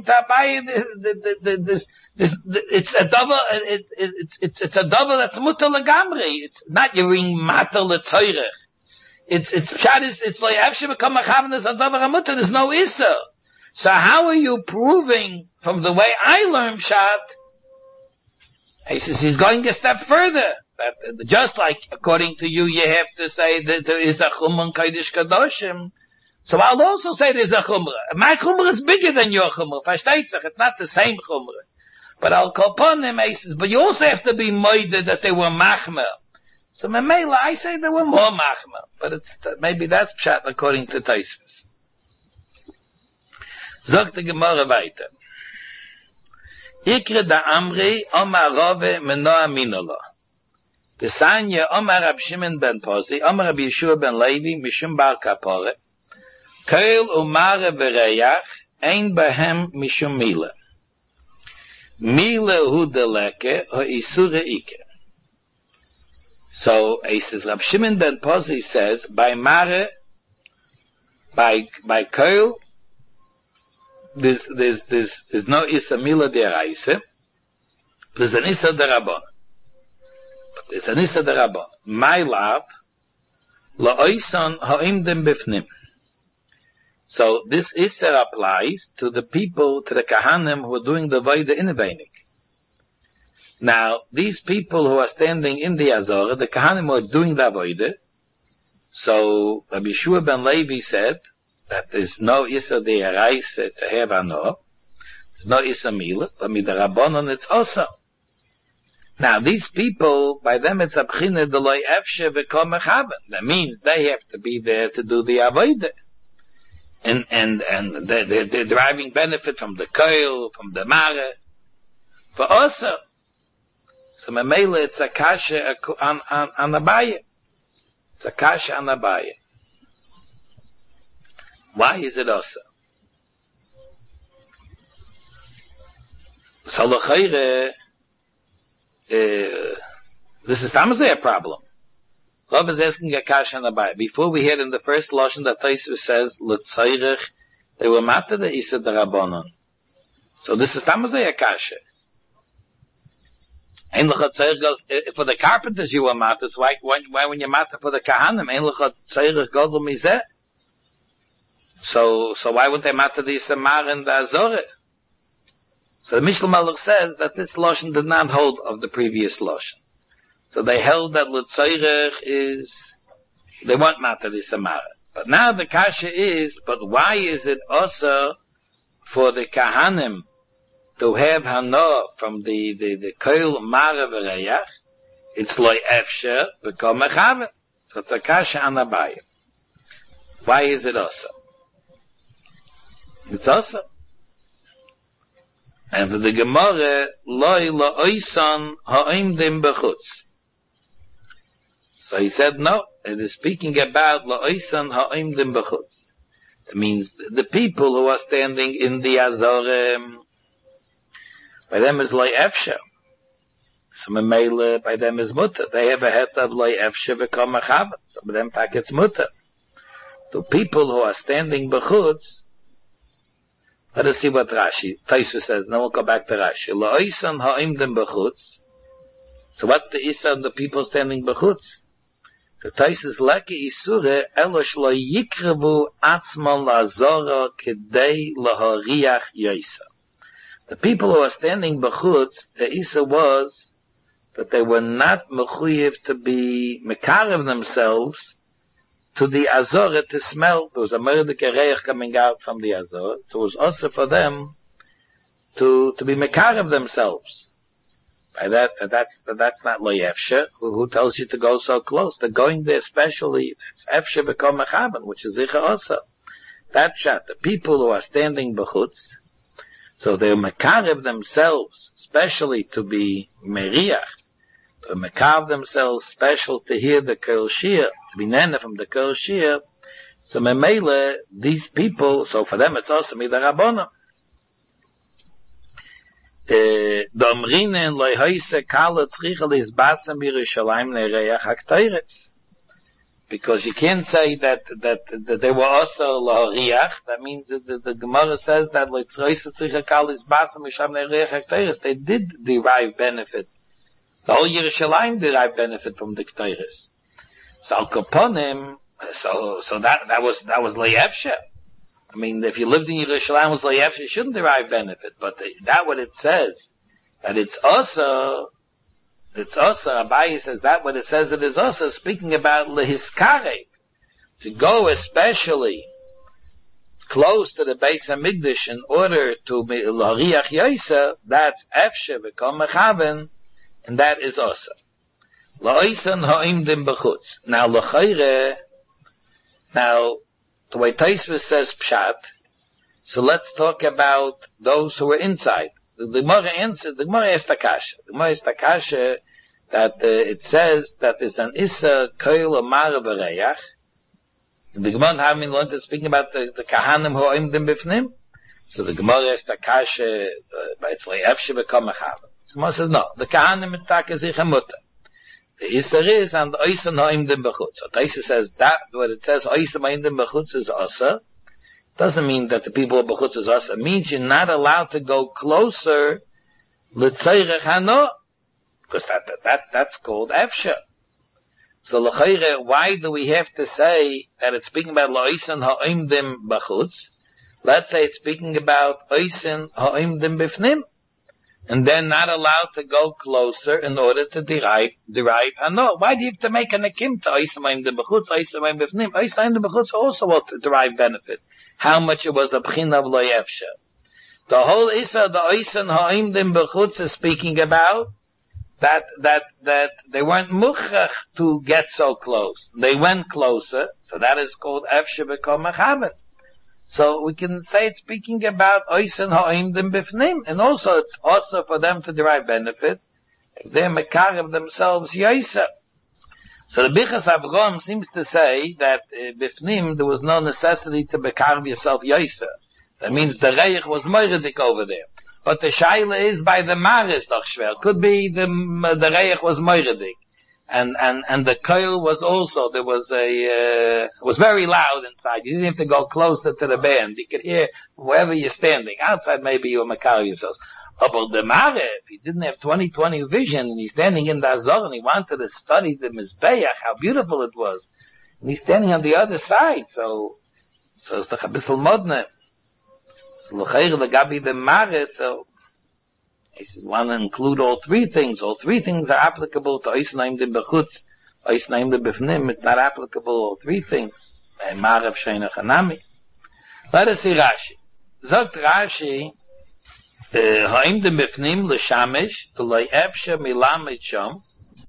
it's a double, it's a double that's mutter legamri. It's not you're being matter l'tzoyrech. It's like Efshe become a chavenes and davar hamutter. There's no issa. So how are you proving from the way I learned Pshat? He says he's going a step further. That just like according to you, you have to say that there is a chumrah kodesh kadoshim. So I'll also say there's a chumrah. My chumrah is bigger than your chumrah. Versteht sich? It's not the same chumrah. But I'll call upon him. He says, but you also have to be moided that they were machmer. So Memela, I say there were more machmer, but maybe that's Pshat according to Tosfos. Sagt die Gemara weiter. Ikre da Amri, Omar Rove, Menoa Minolo. The Sanya, Omar Rab Shimon ben Pozi, Omar Rab Yeshua ben Levi, Mishum Bar Kapore, Keil Umare Bereyach, Ein Behem Mishum Mila. Mile hu deleke o isure ike. So, he says, Rab Shimon ben Pozi says, by mare, by koil, there's no isa mila deraisa, there's an isa derabon. It's an isa derabon. My love, la'oison ha'imdim bifnim. So this isa applies to the people, to the kahanim who are doing the voida in the Beinik. Now, these people who are standing in the Azorah, the kahanim who are doing the voida, so Rabbi Yeshua ben Levi said that there's no isa deraisa to have ano, there's no isa mila, but midarabonon it's also. Now, these people, by them it's abchine de loy efshe v'kom mechaben. That means they have to be there to do the avodah. And they're deriving benefit from the koil, from the mare, for also. So memele it's a kasha on Abaye. It's a kasha on Abaye. Why is it also? So l'chayre, this is tamazay a problem. Rav is asking a kasha on Abaye. Before we had in the first lashon that Tosfos says l'tzayrich, they were matter the isa derabonon. So this is tamazay a kasha. Ein l'chot tzayir goes, for the carpenters you were matter, so why when you matter for the kahanim, ein l'chot tzayir godel mizeh? So why wouldn't they matter the Samar and the Azorah? So the Mishnah Malach says that this lotion did not hold of the previous lotion. So they held that l'tzayrich is, they want matter the Samar. But now the kasha is, but why is it also for the kahanim to have hano from the koil mara v'reyach? It's loy efsher v'kom mechaven. So it's a kasha on Abaye. Why is it also? It's also. And for the Gemara, loy la'oison ha'imdim b'chutz. So he said, no, it is speaking about la'oison ha'imdim b'chutz. It means the people who are standing in the Azorah, by them is loy efsha. Some memele, by them is mutter. They have a het of loy efsha v'kom mechaven. Some of them packets mutter. The people who are standing b'chutz, let us see what Rashi, Tosfos says, then we'll go back to Rashi. La'oison ha'imdim b'chutz. So what's the isa of the people standing b'chutz? The Tosfos leki isure elosh lo yikrevu atzman la'azora kedei lahariach yoisa. The people who are standing b'chutz, the isa was that they were not mechuyev to be mekarev themselves to the Azorah to smell. There was a murder kereich coming out from the Azorah. So it was also for them to be mekarev themselves. By that's not lo yefshe. Who tells you to go so close? They're going there specially. That's efshe v'kom mechaben, which is zicha also. That shot. The people who are standing b'chutz, so they're mekarev themselves, specially to be meriach. To mekarev themselves special to hear the Kol Shir, to be nene from the Kol Shir. So memele, these people, so for them it's also midarabonim. Domrinen loy hoise kala tzrichel is basam Yerushalayim lereach hakteretz. Because you can't say that they were also lahariach. That means that the Gemara says that loy hoise tzrichel kala is basam Yerushalayim lereach hakteretz. They did derive benefit. The whole Yerushalayim derived benefit from the Ketores. So al kaponim, so that was le'efshe. I mean, if you lived in Yerushalayim was le'efshe, you shouldn't derive benefit. But that what it says, that it's also, Abaye says that what it says it is also speaking about lehiskare, to go especially close to the Beis Hamikdash in order to lahariach yoisa, that's efshe v'kom mechaven, and that is also. La'oison ha'imdim b'chutz. Now, l'chayre, the way Tosfos says pshat, so let's talk about those who are inside. The Gemara asked Akasha. The Gemara asked Akasha that it says that it's an Issa Koil Amar V'Reyach. The Gemara having learned speaking about the Kahanim who are Imdim Bifnim. So the Gemara is Takashe, by its Le'efshe become a Chava. So Gemara says, no, the Kahanim mitzake sich a mutter. The Isser is, and the Oysen ha'imdim b'chutz. So Taisa says that, what it says, Oysen ha'imdim b'chutz is Asa, doesn't mean that the people of b'chutz is Asa. It means you're not allowed to go closer, l'tzeirech hano, because that's called Efshe. So l'chayre, why do we have to say that it's speaking about Oysen ha'imdim b'chutz? Let's say it's speaking about Oysen ha'imdim b'fnim. And they're not allowed to go closer in order to derive hano. Why do you have to make an akim to Oysen ha'imdim b'chutz, Oysen ha'imdim b'fnim? Oysen ha'imdim b'chutz also will derive benefit. How much it was a b'chin of lo yefshe. The whole Issa, the Oysen ha'imdim b'chutz is speaking about that they weren't muchach to get so close. They went closer, so that is called Efshe b'kol mechaber. So we can say it's speaking about Oysen ha'imdim b'fnim, and also it's also for them to derive benefit if they're mekarev themselves yoyser. So the Bichas Avrom seems to say that b'fnim there was no necessity to mekarev yourself yoyser. That means the reich was moiridik over there. But the shaila is by the maris doch schwer. Could be the reich was moiridik. And the koil was also, there was it was very loud inside. You didn't have to go closer to the band. You could hear wherever you're standing. Outside maybe you were makar yourselves. But the mare, if he didn't have 20/20 vision and he's standing in the Azor and he wanted to study the Mizbeach, how beautiful it was. And he's standing on the other side. So it's the Chabissel Modne. So l'chayr l'gabi the mare, so he says, want to include all three things. All three things are applicable to Oysen ha'imdim b'chutz, Oysen ha'imdim b'fnim. It's not applicable, all three things. Ma'arav she'enach hanami. Let us see Rashi. Zogt Rashi, ha'imdim b'fnim l'shamesh, l'loi efshe milamid shom.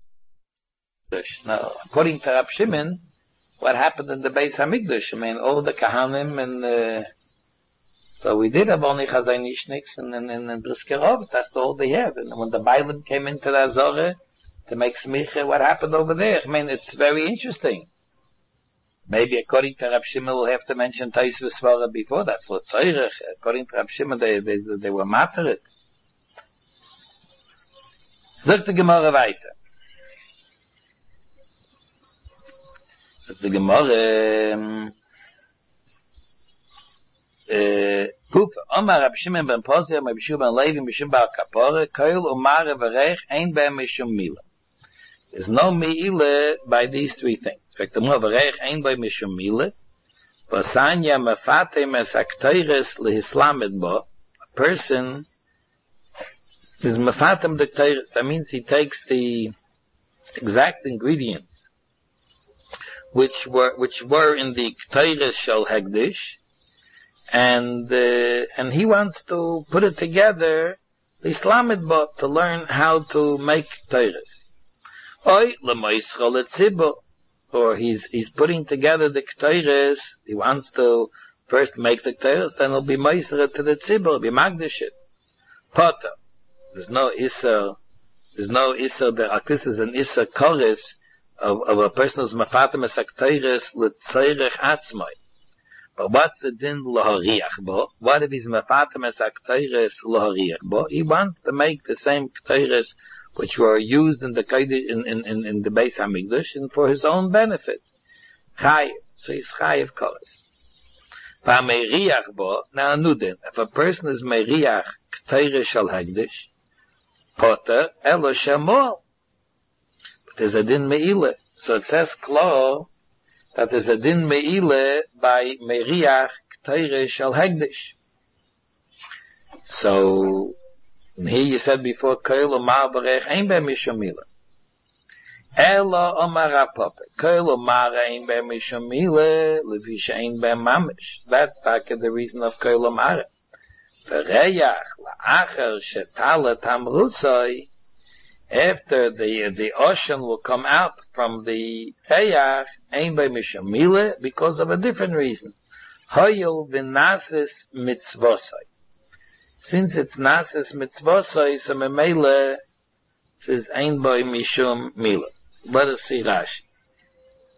Now, according to Rab Shimon, what happened in the Beis HaMikdash? I mean, all the Kahanim and so we did have only Chazai Nishniks and Briskerov, that's all they have. And when the Bailim came into the Azore to make Smicha, what happened over there? I mean, it's very interesting. Maybe according to Rab Shimon, we'll have to mention Tais V'Svara before, that's what Tzorech. According to Rab Shimon, they were matteret. Sagt die Gemara weiter. Sagt die Gemara, Pufa, Omar Rab Shimon ben Pozia, Rab Shimon ben Levi, Rab Shimon bar Kapore, Koil, Omar, Revarech, Ein Be'em Mishum Mila. There's no Me'ila by these three things. In fact, Omar, Revarech, Ein Be'em Mishum Mila, Vasanya Mefatem Es Akteires Lehislamed Bo, a person is Mefatem the Akteires, that means he takes the exact ingredients which were in the Akteires Shel Hegdish, and he wants to put it together, the Islamed bot, to learn how to make Teiris. Or he's putting together the Teiris, he wants to first make the Teiris, then he'll be Meisra to the Tzibur, be Magdashit. Potter. There's no Isser, this is an Isser Koris of a person who's Mafatem Esak Teiris, L'Tzeirech Atzmai. But what's the din lohariach bo? What if he's mefatem es akteires lohariach bo? He wants to make the same kteires which were used in the in the Beis Hamikdash and for his own benefit. Chayiv, so he's chayiv kolos. V'ameriach bo. Now nudin, if a person is meriach kteires shel hegdish, poter elo shemo. But there's a din meile. So it says klo, that is a din meile by meriach kteire shel hegdish. So here you said before koil umar berech ein be'em mishum mila. Elo omar apope koil umar ein be'em mishum mila levi she'ein be'em mamish. That's the reason of koil umar. V'reyach la'acher shetala tamrutzoi. After the ocean will come out from the Eyach, ein bei Mishamile, because of a different reason. Hoyel v'nasis mitzvosai. Since it's nasis mitzvosai, so memele says ein bei Mishum Mila. Let us see Rashi.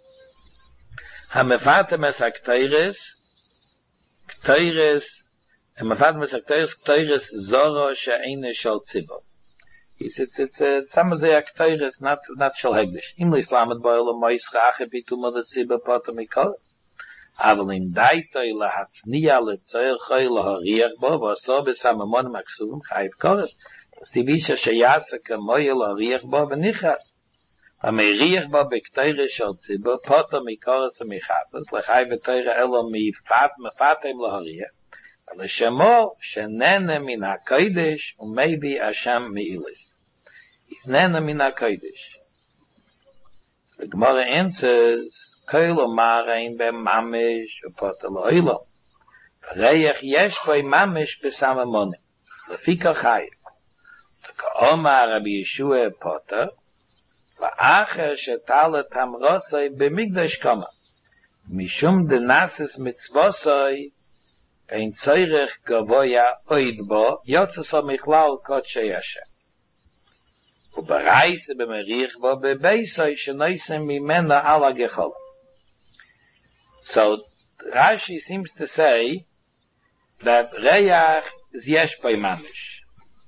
Hamefatem es ha-kteires And my father was like, Teures Zoro She'ene Shal Tzibor. He said, it's some of the Teures, not Shal Hegdish. Imli Islamet Boyle, Moischa Ache Bitum of the Tzibor Potem Ikol. Avalim Daitoi Lahatzniya Letzoyer Choy Lahariach Bo, Vaso Besamamon Maksuvim Chayiv Kores. Stivisha Sheyasa Kamoye Lahariach Bo Venichas. Ameriach Bo Bekteire Shal Tzibor Potem Ikores Michatas, Lechayiv Teire Elo Mefatem Lahariach. L'shemo shenene min hakodesh umaybe Hashem meilis. He's nene min hakodesh. The Gemara answers, Kol omarein b'mamish u'potel oilom. V'reich yesh b'y mamish b'samamonim. L'fika chayiv. V'ka'omar Rabbi Yeshua poter. V'acher shetalet hamrosoi b'migdash kama. Mishum denasis mitzvosoi ein Zeirech Gavoya Oidbo, Yotzuso Michlal Kodshe Hashem. Ubereise b'merich bo bebeisoi shenoisem mimena ala gechol. So, Rashi seems to say that Reyach is yesh by mamish.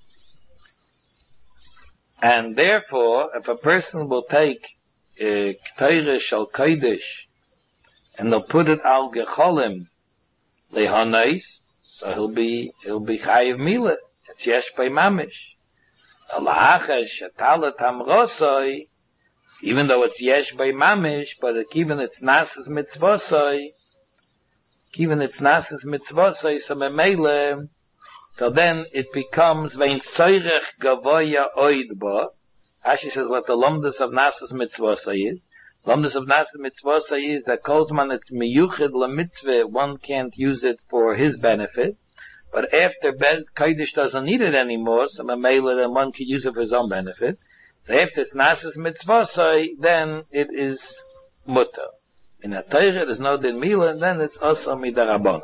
And therefore, if a person will take K'teire Shal Kodesh and they'll put it al gecholim Lehanais, so he'll be chayiv mila. It's yesh by mamish. Alahacha shatalat hamrosoi, even though it's yesh by mamish, but even it's nasas mitzvosoi, so memele, so then it becomes vein soirech gavoya oidba. Ashi says what the lomdus of nasas mitzvosoi is. Lomdus of Nasas Mitzvah is that Kolzman it's miyuchid la mitzvah, one can't use it for his benefit, but after Kodesh doesn't need it anymore, so Mamela then one can use it for his own benefit. So after it's Nasas Mitzvah, then it is mutter. In a Torah there's no din mila, and then it's also midarabonah.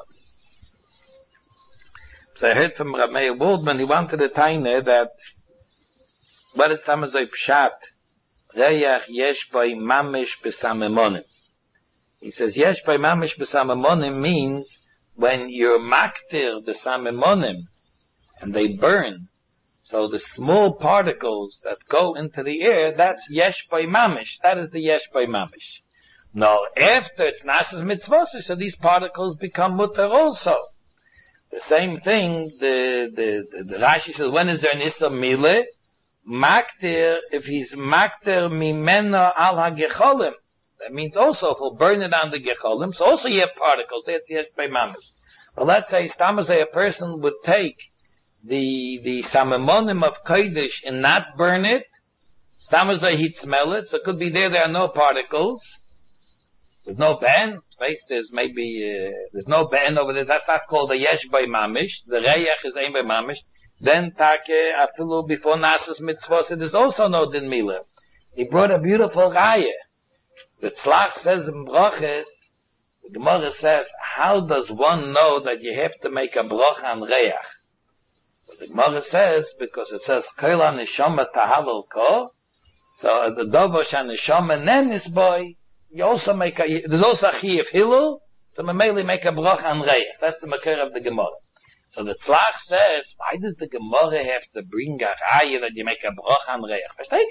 So I heard from Rabbi Meir Waldman, he wanted to taina that what is Tamazoi Pshat, Reyach yesh by mamish b'samemonim. He says yesh by mamish b'samemonim means when you're maktir the samemonim and they burn, so the small particles that go into the air, that's yesh by mamish. That is the yesh by mamish. Now after it's nasas mitzvah, so these particles become mutter also. The same thing, the Rashi says, when is there an issa mile? Maktir, if he's maktir mimena al ha-gecholim, that means also if he'll burn it on the gecholim, so also you have particles, that's yesh by mamish. Well, let's say, a person would take the samemonim of Kodesh and not burn it, he'd smell it, so it could be there are no particles, there's no ban, there's no ban over there, that's not called a yesh by mamish, the reyach is ein by mamish. Then take afilu before Nasas Mitzvot, it is also no din mila. He brought a beautiful raya. The Tzlach says in Broches, the Gemara says, how does one know that you have to make a broch on reach? So the Gemara says, because it says, Kol ha-neshama tahalal ko, so the dovo sha-neshama nenis boy, you also make there's also a chiyuv hilul, so we make a broch on reich. That's the makar of the Gemara. So the Tzlach says, why does the Gemara have to bring a raya that you make a broch on reich?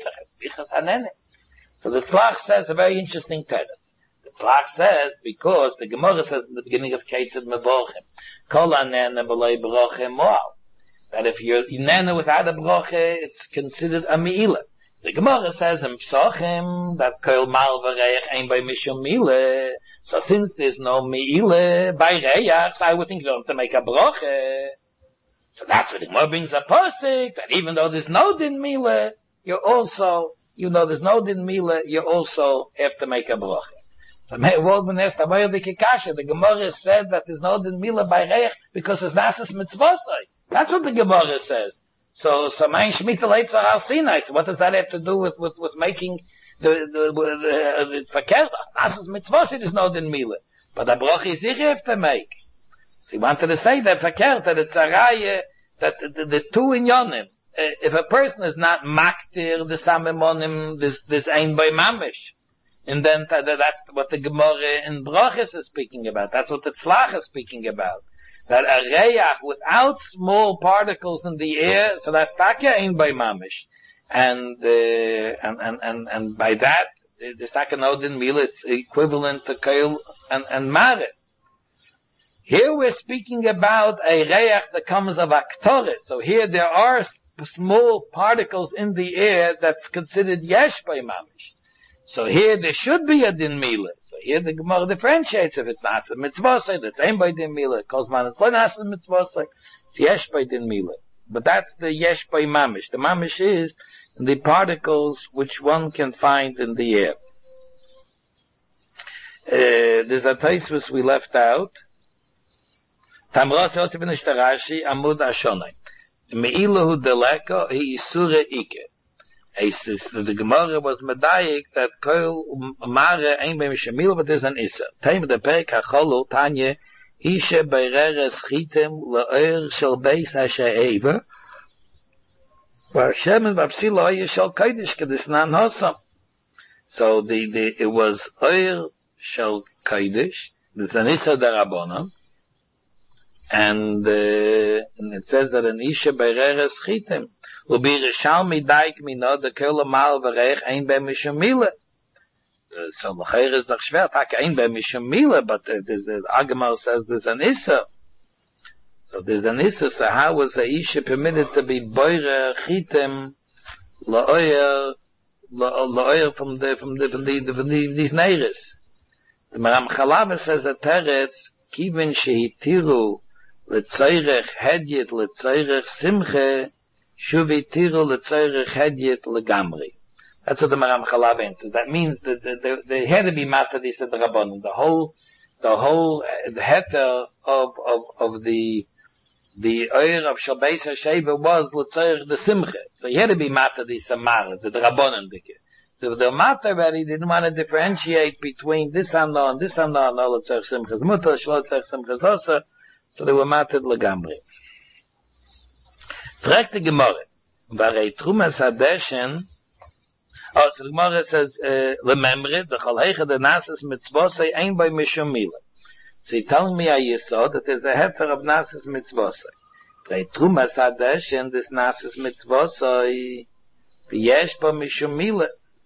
So the Tzlach says a very interesting tenet. The Tzlach says, because the Gemara says in the beginning of Ketzad Mevorchim, Kol ha-nene b'loi brochim mo'al. That if you're nene without a broche, it's considered a me'ila. The Gemara says in Psochim that Kol mal v'reich ein by mishum mile. So since there's no me'ile by reich, so I would think you don't have to make a broche. So that's what the Gemara brings a posik, that even though there's no din mile, you also have to make a broche. So the Gemara said that there's no din mile by reich because it's nasas mitzvosai. That's what the Gemara says. So mein Shemitah Leitzah Har Sinai. So what does that have to do with making the verkehrt? Nasas mitzvos, it is no din mile. But the broche is you have to make. So he wanted to say that verkehrt, that it's a raya, that the two in yonim. If a person is not maktir, the samemonim, this ein by mamish. And then that's what the Gemara in Broches is speaking about. That's what the Tzlach is speaking about. that a reach without small particles in the air, so that's taka ain't by mamish. And by that, the taka nodin meal, it's equivalent to kail and marit. Here we're speaking about a reach that comes of aktoris. So here there are small particles in the air that's considered yesh by mamish. So here there should be a din mila. So here the Gemara differentiates if it's nasa mitzvosai, that's aim by din mila. Kozman it's not nasa mitzvosai, it's yesh by din mila. But that's the yesh by mamish. The mamish is the particles which one can find in the air. There's a Tosfos we left out. Tamros Yosef Benish Rashi Amud Ashonai. Meilahu deleko he isure ike. The Gemara was medayik that kol mare ein beim shemil, but there's an issa. Time the pek hacholu tanya ishe beireres chitem le'er shel beis ha'she'eva v'ashemen v'apsilo oyer shel kodesh kedisnan hosam. So it was oyer shel kodesh. There's an issa derabonon. And it says that an isha beireres chitem ubi rishal midaik mino de kol mal v'reich ein beim mishumile. So the chair is noch schwer, tak ein beim mishumile, but the Agamar says there's an issa. So there's an issa, so how was the isha permitted to be boire chitem la'oyer from these neiris? The Maram Chalav says that teretz kivin shehitiru letzorech hedyet letzorech simche shuvi tiru letzorech hedyet legamri. That's what the Maram Chalav answers. That means that they had to be matadis at the Rabbanon. The whole heter of the oir of Shabbeis HaSheva was letzorech the simche. So he had to be matadis amar, the Rabbanon dike. So the matter already didn't want to differentiate between this and no, no letzorech simches mutter, shlo letzorech simches osa. So they were matad legamri. Fragt die Gemara, varei trumas hadeshen. Oh, so the Gemara says, remember, the chalhecha the nasas mitzvosei ein by mishumila. So he telling me a yisod that there's a hefer of nasas mitzvosei. Varei trumas hadeshen, this nasas mitzvosei, v'yesh ba mishumila.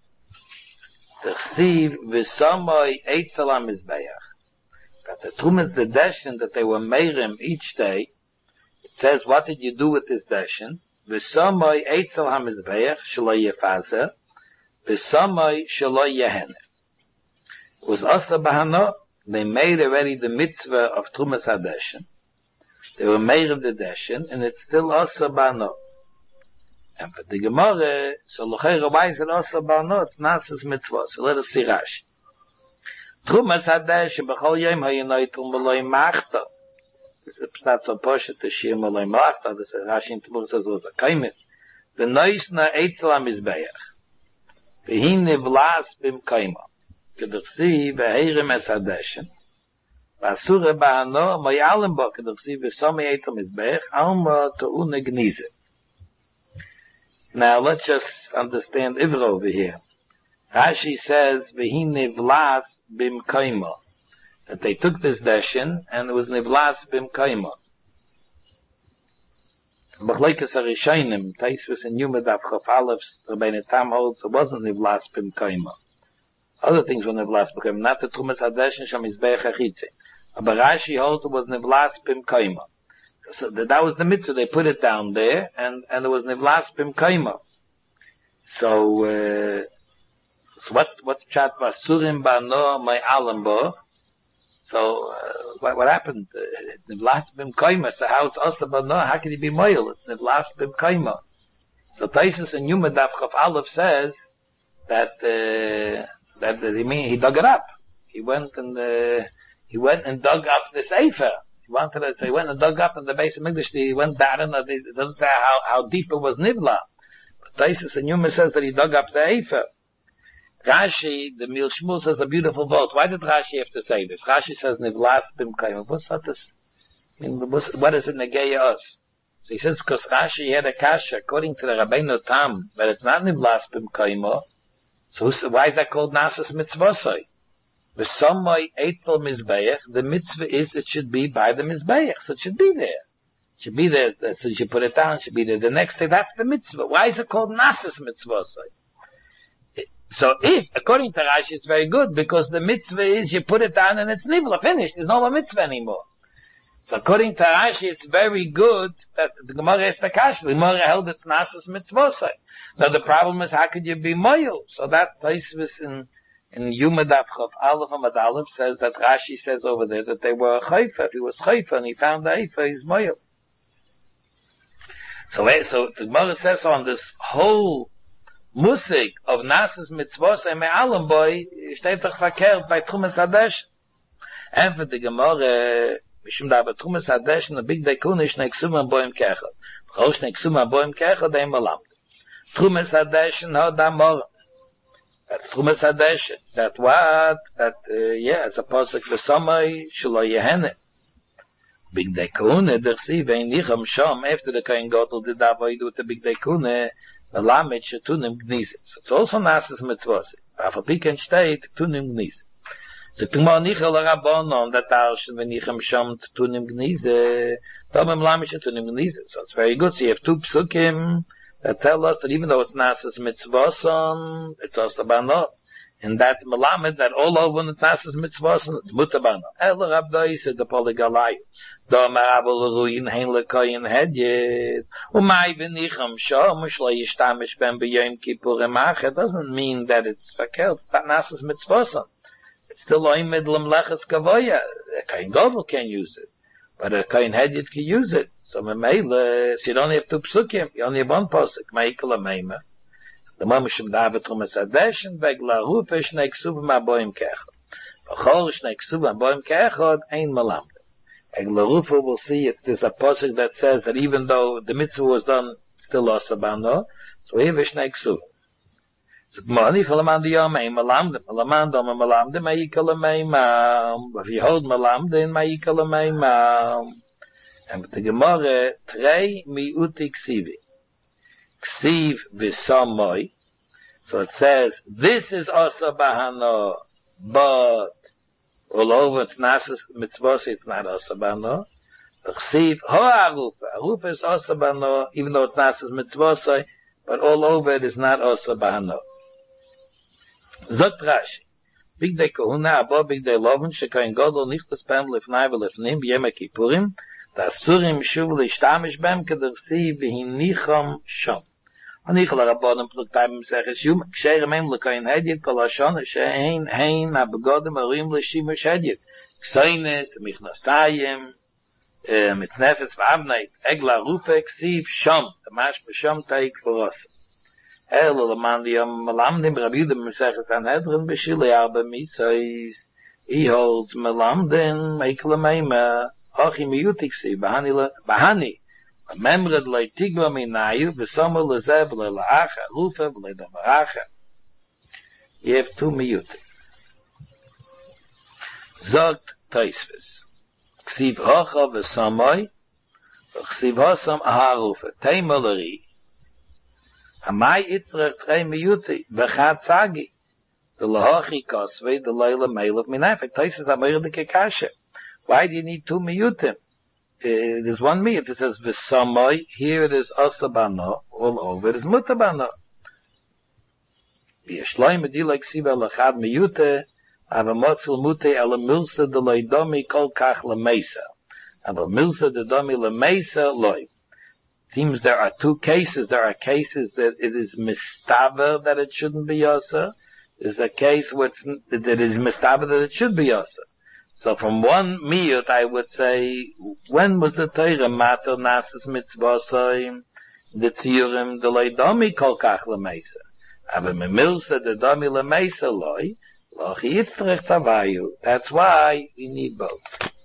T'chsiv v'samoi eitzel ha-mizbeach. That the trumas the deshen that they were meirim each day. It says, what did you do with this deshen? V'samoi eitzel ha-mizbeach shelo yefazer. V'samoi shelo yeheneh. It was asa bahano. They made already the mitzvah of trumas hadeshen. They were meirim the deshen, and it's still asa bahano. And for the Gemara, so l'chayra, why is it asa bahano? It's nasas mitzvah. So let us see Rashi. Trumas hadeshen b'chol yom hayinoitum b'loi machta. This is not so poshet to shir b'loi machta. This is Rashi in Tumur says it was a kaimis. V'nois na eitzel ha-mizbeach. V'hin nivlas b'im kaima. K'dursi v'heirim es hadeshen. V'asura ba'ano mo'yalim bo. K'dursi v'somi eitzel mizbeach. Alma to'u negnize. Now let's just understand Ivra over here. Rashi says, v'hin nivlas bim kaima. That they took this deshen, and it was nivlas bim kaima. B'chleikas harishayim, Tosfos in Yuma Daf Chaf Aleph, Rabbeinu Tam holds, it wasn't nivlas bim kaima. Other things were nivlas bim kaima, not the trumas hadeshen sham izbeich achitze. But Rashi holds it was nivlas bim kaima. So that was the mitzvah, they put it down there, and it was nivlas bim kaima. So what's chat vasurim ba'no my alambo? So what happened? Nivlas bim kaima. So how it's also ba'no? How can he be moil? It's nivlas bim kaima. So Tosfos in Yuma Daf Chaf Aleph says that he dug it up. He went and dug up the sefer. He wanted to say, he went and dug up in the base of Mikdash. He went down, and it doesn't say how deep it was nivla. But Tosfos in Yuma says that he dug up the efer. Rashi, the Mil Shmuel says a beautiful vote. Why did Rashi have to say this? Rashi says nivlas bim kaima. What's that? What does it negate us? So he says because Rashi had a kasha according to the Rabbeinu Tam, but it's not nivlas bim kaima. So why is that called nasas mitzvosai? V'samoi eitzel mizbeach, the mitzvah is it should be by the mizbeach, so it should be there. It should be there, so you put it down, it should be there the next day, that's the mitzvah. Why is it called Nasis mitzvah? So if, according to Rashi, it's very good, because the mitzvah is you put it down and it's nivla, finished, there's no more mitzvah anymore. So according to Rashi, it's very good that the Gemara is Takash, the Gemara held it's Nasis mitzvah. Now the problem is, how could you be moyel? So that place was in Yuma Daf Chav Aleph Amud Aleph says that Rashi says over there that they were a chayfa. If he was chayfa and he found the eifa, he's moyel. So the Gemara says on this whole musik of Nasis mitzvos and me'alam boy, steht doch verkehrt bei Trumas Hadesh. And for the Gemara, Mishum da Trumas Hadesh, the big day kunish neksuma boim kechot. Chosh neksuma boim kechot, they malam. Trumas Hadesh and hodamor. That's Trumas Hadesh. That what? That, it's a posik for somebody, shlo yehene. Big day kune, der sie, vein nicham sham, after the Kohen Gadol did that, what you do with the big day kune, the lamet shetunim gnizim. So it's also Nasis mitzvos. After Piken steht, tunim gnizim. So Tumar nichel rabbanon, that arshen v'nichem sham tunim gnizim, tomem lamet shetunim gnizim. So it's very good. So you have two psukim that tell us that even though it's Nasis mitzvos, it's also bano. And that's melamed that all over when it's Nasis mitzvos, it's mutabano. El rabdoi said the polygalai. Da marabel ruin hein lekoyin hedjet. Umay v'nicham shom shlo yishtamish ben b'yom kippur emach. It doesn't mean that it's fakelt. That Nasis mitzvos. It's still oim midlam leches kavoya. A Kohen Gadol can use it, but a Kohen hedjet can use it. So memele, so you don't have two psukim. You only have one posuk. Ma'ikol ameima. The mamishim davet Trumas Hadesh and vegla rufe shnei ksuvim aboim kechot. V'chol shnei ksuvim aboim kechot ein malamde. Vegla rufe will see if there's a posuk that says that even though the mitzvah was done, still osabano. So here shnei ksuvim. So mani chalaman diyom ein malamde. Malaman dom malamde ma'ikol ameimam. If you hold malamde in ma'ikol ameimam. And with the Gemara, trei mi'uti ksivi. Ksiv v'samoi. So it says, this is also bahano, but all over it's Nasis mitzvos, it's not also bahano. The ksiv, arufa. Arufa is also bahano, even though it's Nasis mitzvos, but all over it is not also bahano. Zot Rashi. Big day kohuna, abo big day loven, shekoin godol, nicht das pem lefnai v'lefnim, b'yem kippurim, Tasurim shuv l'ishtamish bem k'dersi v'hinicham shom. Anichel rabbanim pluktaim seches yum ksheirem em l'koyin hediyet kol hashon she'ein hein ha'begodim arim l'shimush hediyet ksaynes michnasayim mitnefes v'avneit egla rufe ksiv shom tamash b'shom taik v'ros l'man diyam melamdim Rabbi Yehuda seches Sanhedrin b'shilei arba mitzvos he holds melamdim meikel meima Achi miyutiksi, bahani, memred lei tigba minayu, v'somer lezeh v'lei la'acha, rufa v'lei damaracha. You have two miyutik. Zogt Tosfos. Ksiv hocha v'somoy, v'ksiv hosam aharufa. Teima l'ri. Amai itzrech trei miyutik, v'chad tzagi. The lahochi kosvei, the leila meilav minafik. Tosfos amir de kekashe. Why do you need two miyutim? There's one miyut. It says v'samoi. Here it is asabano. All over it is mutabano. V'yashloim edilai ksiva lachad miyute. Avamotzel mute ala milsa de loidomi kol kach lemesa. Ava milsa de domi lemesa loy. Seems there are two cases. There are cases that it is mistaber that it shouldn't be yasa. There's a case that is mistaber that it should be yasa. So from one miyut, I would say, when was the Torah matter Nasis mitzvosai, the tziyurim, the leidomi kol kach lemeisa. Aber memilsa the domi lemeisa loy, lochi yitzrech tavayu. That's why we need both.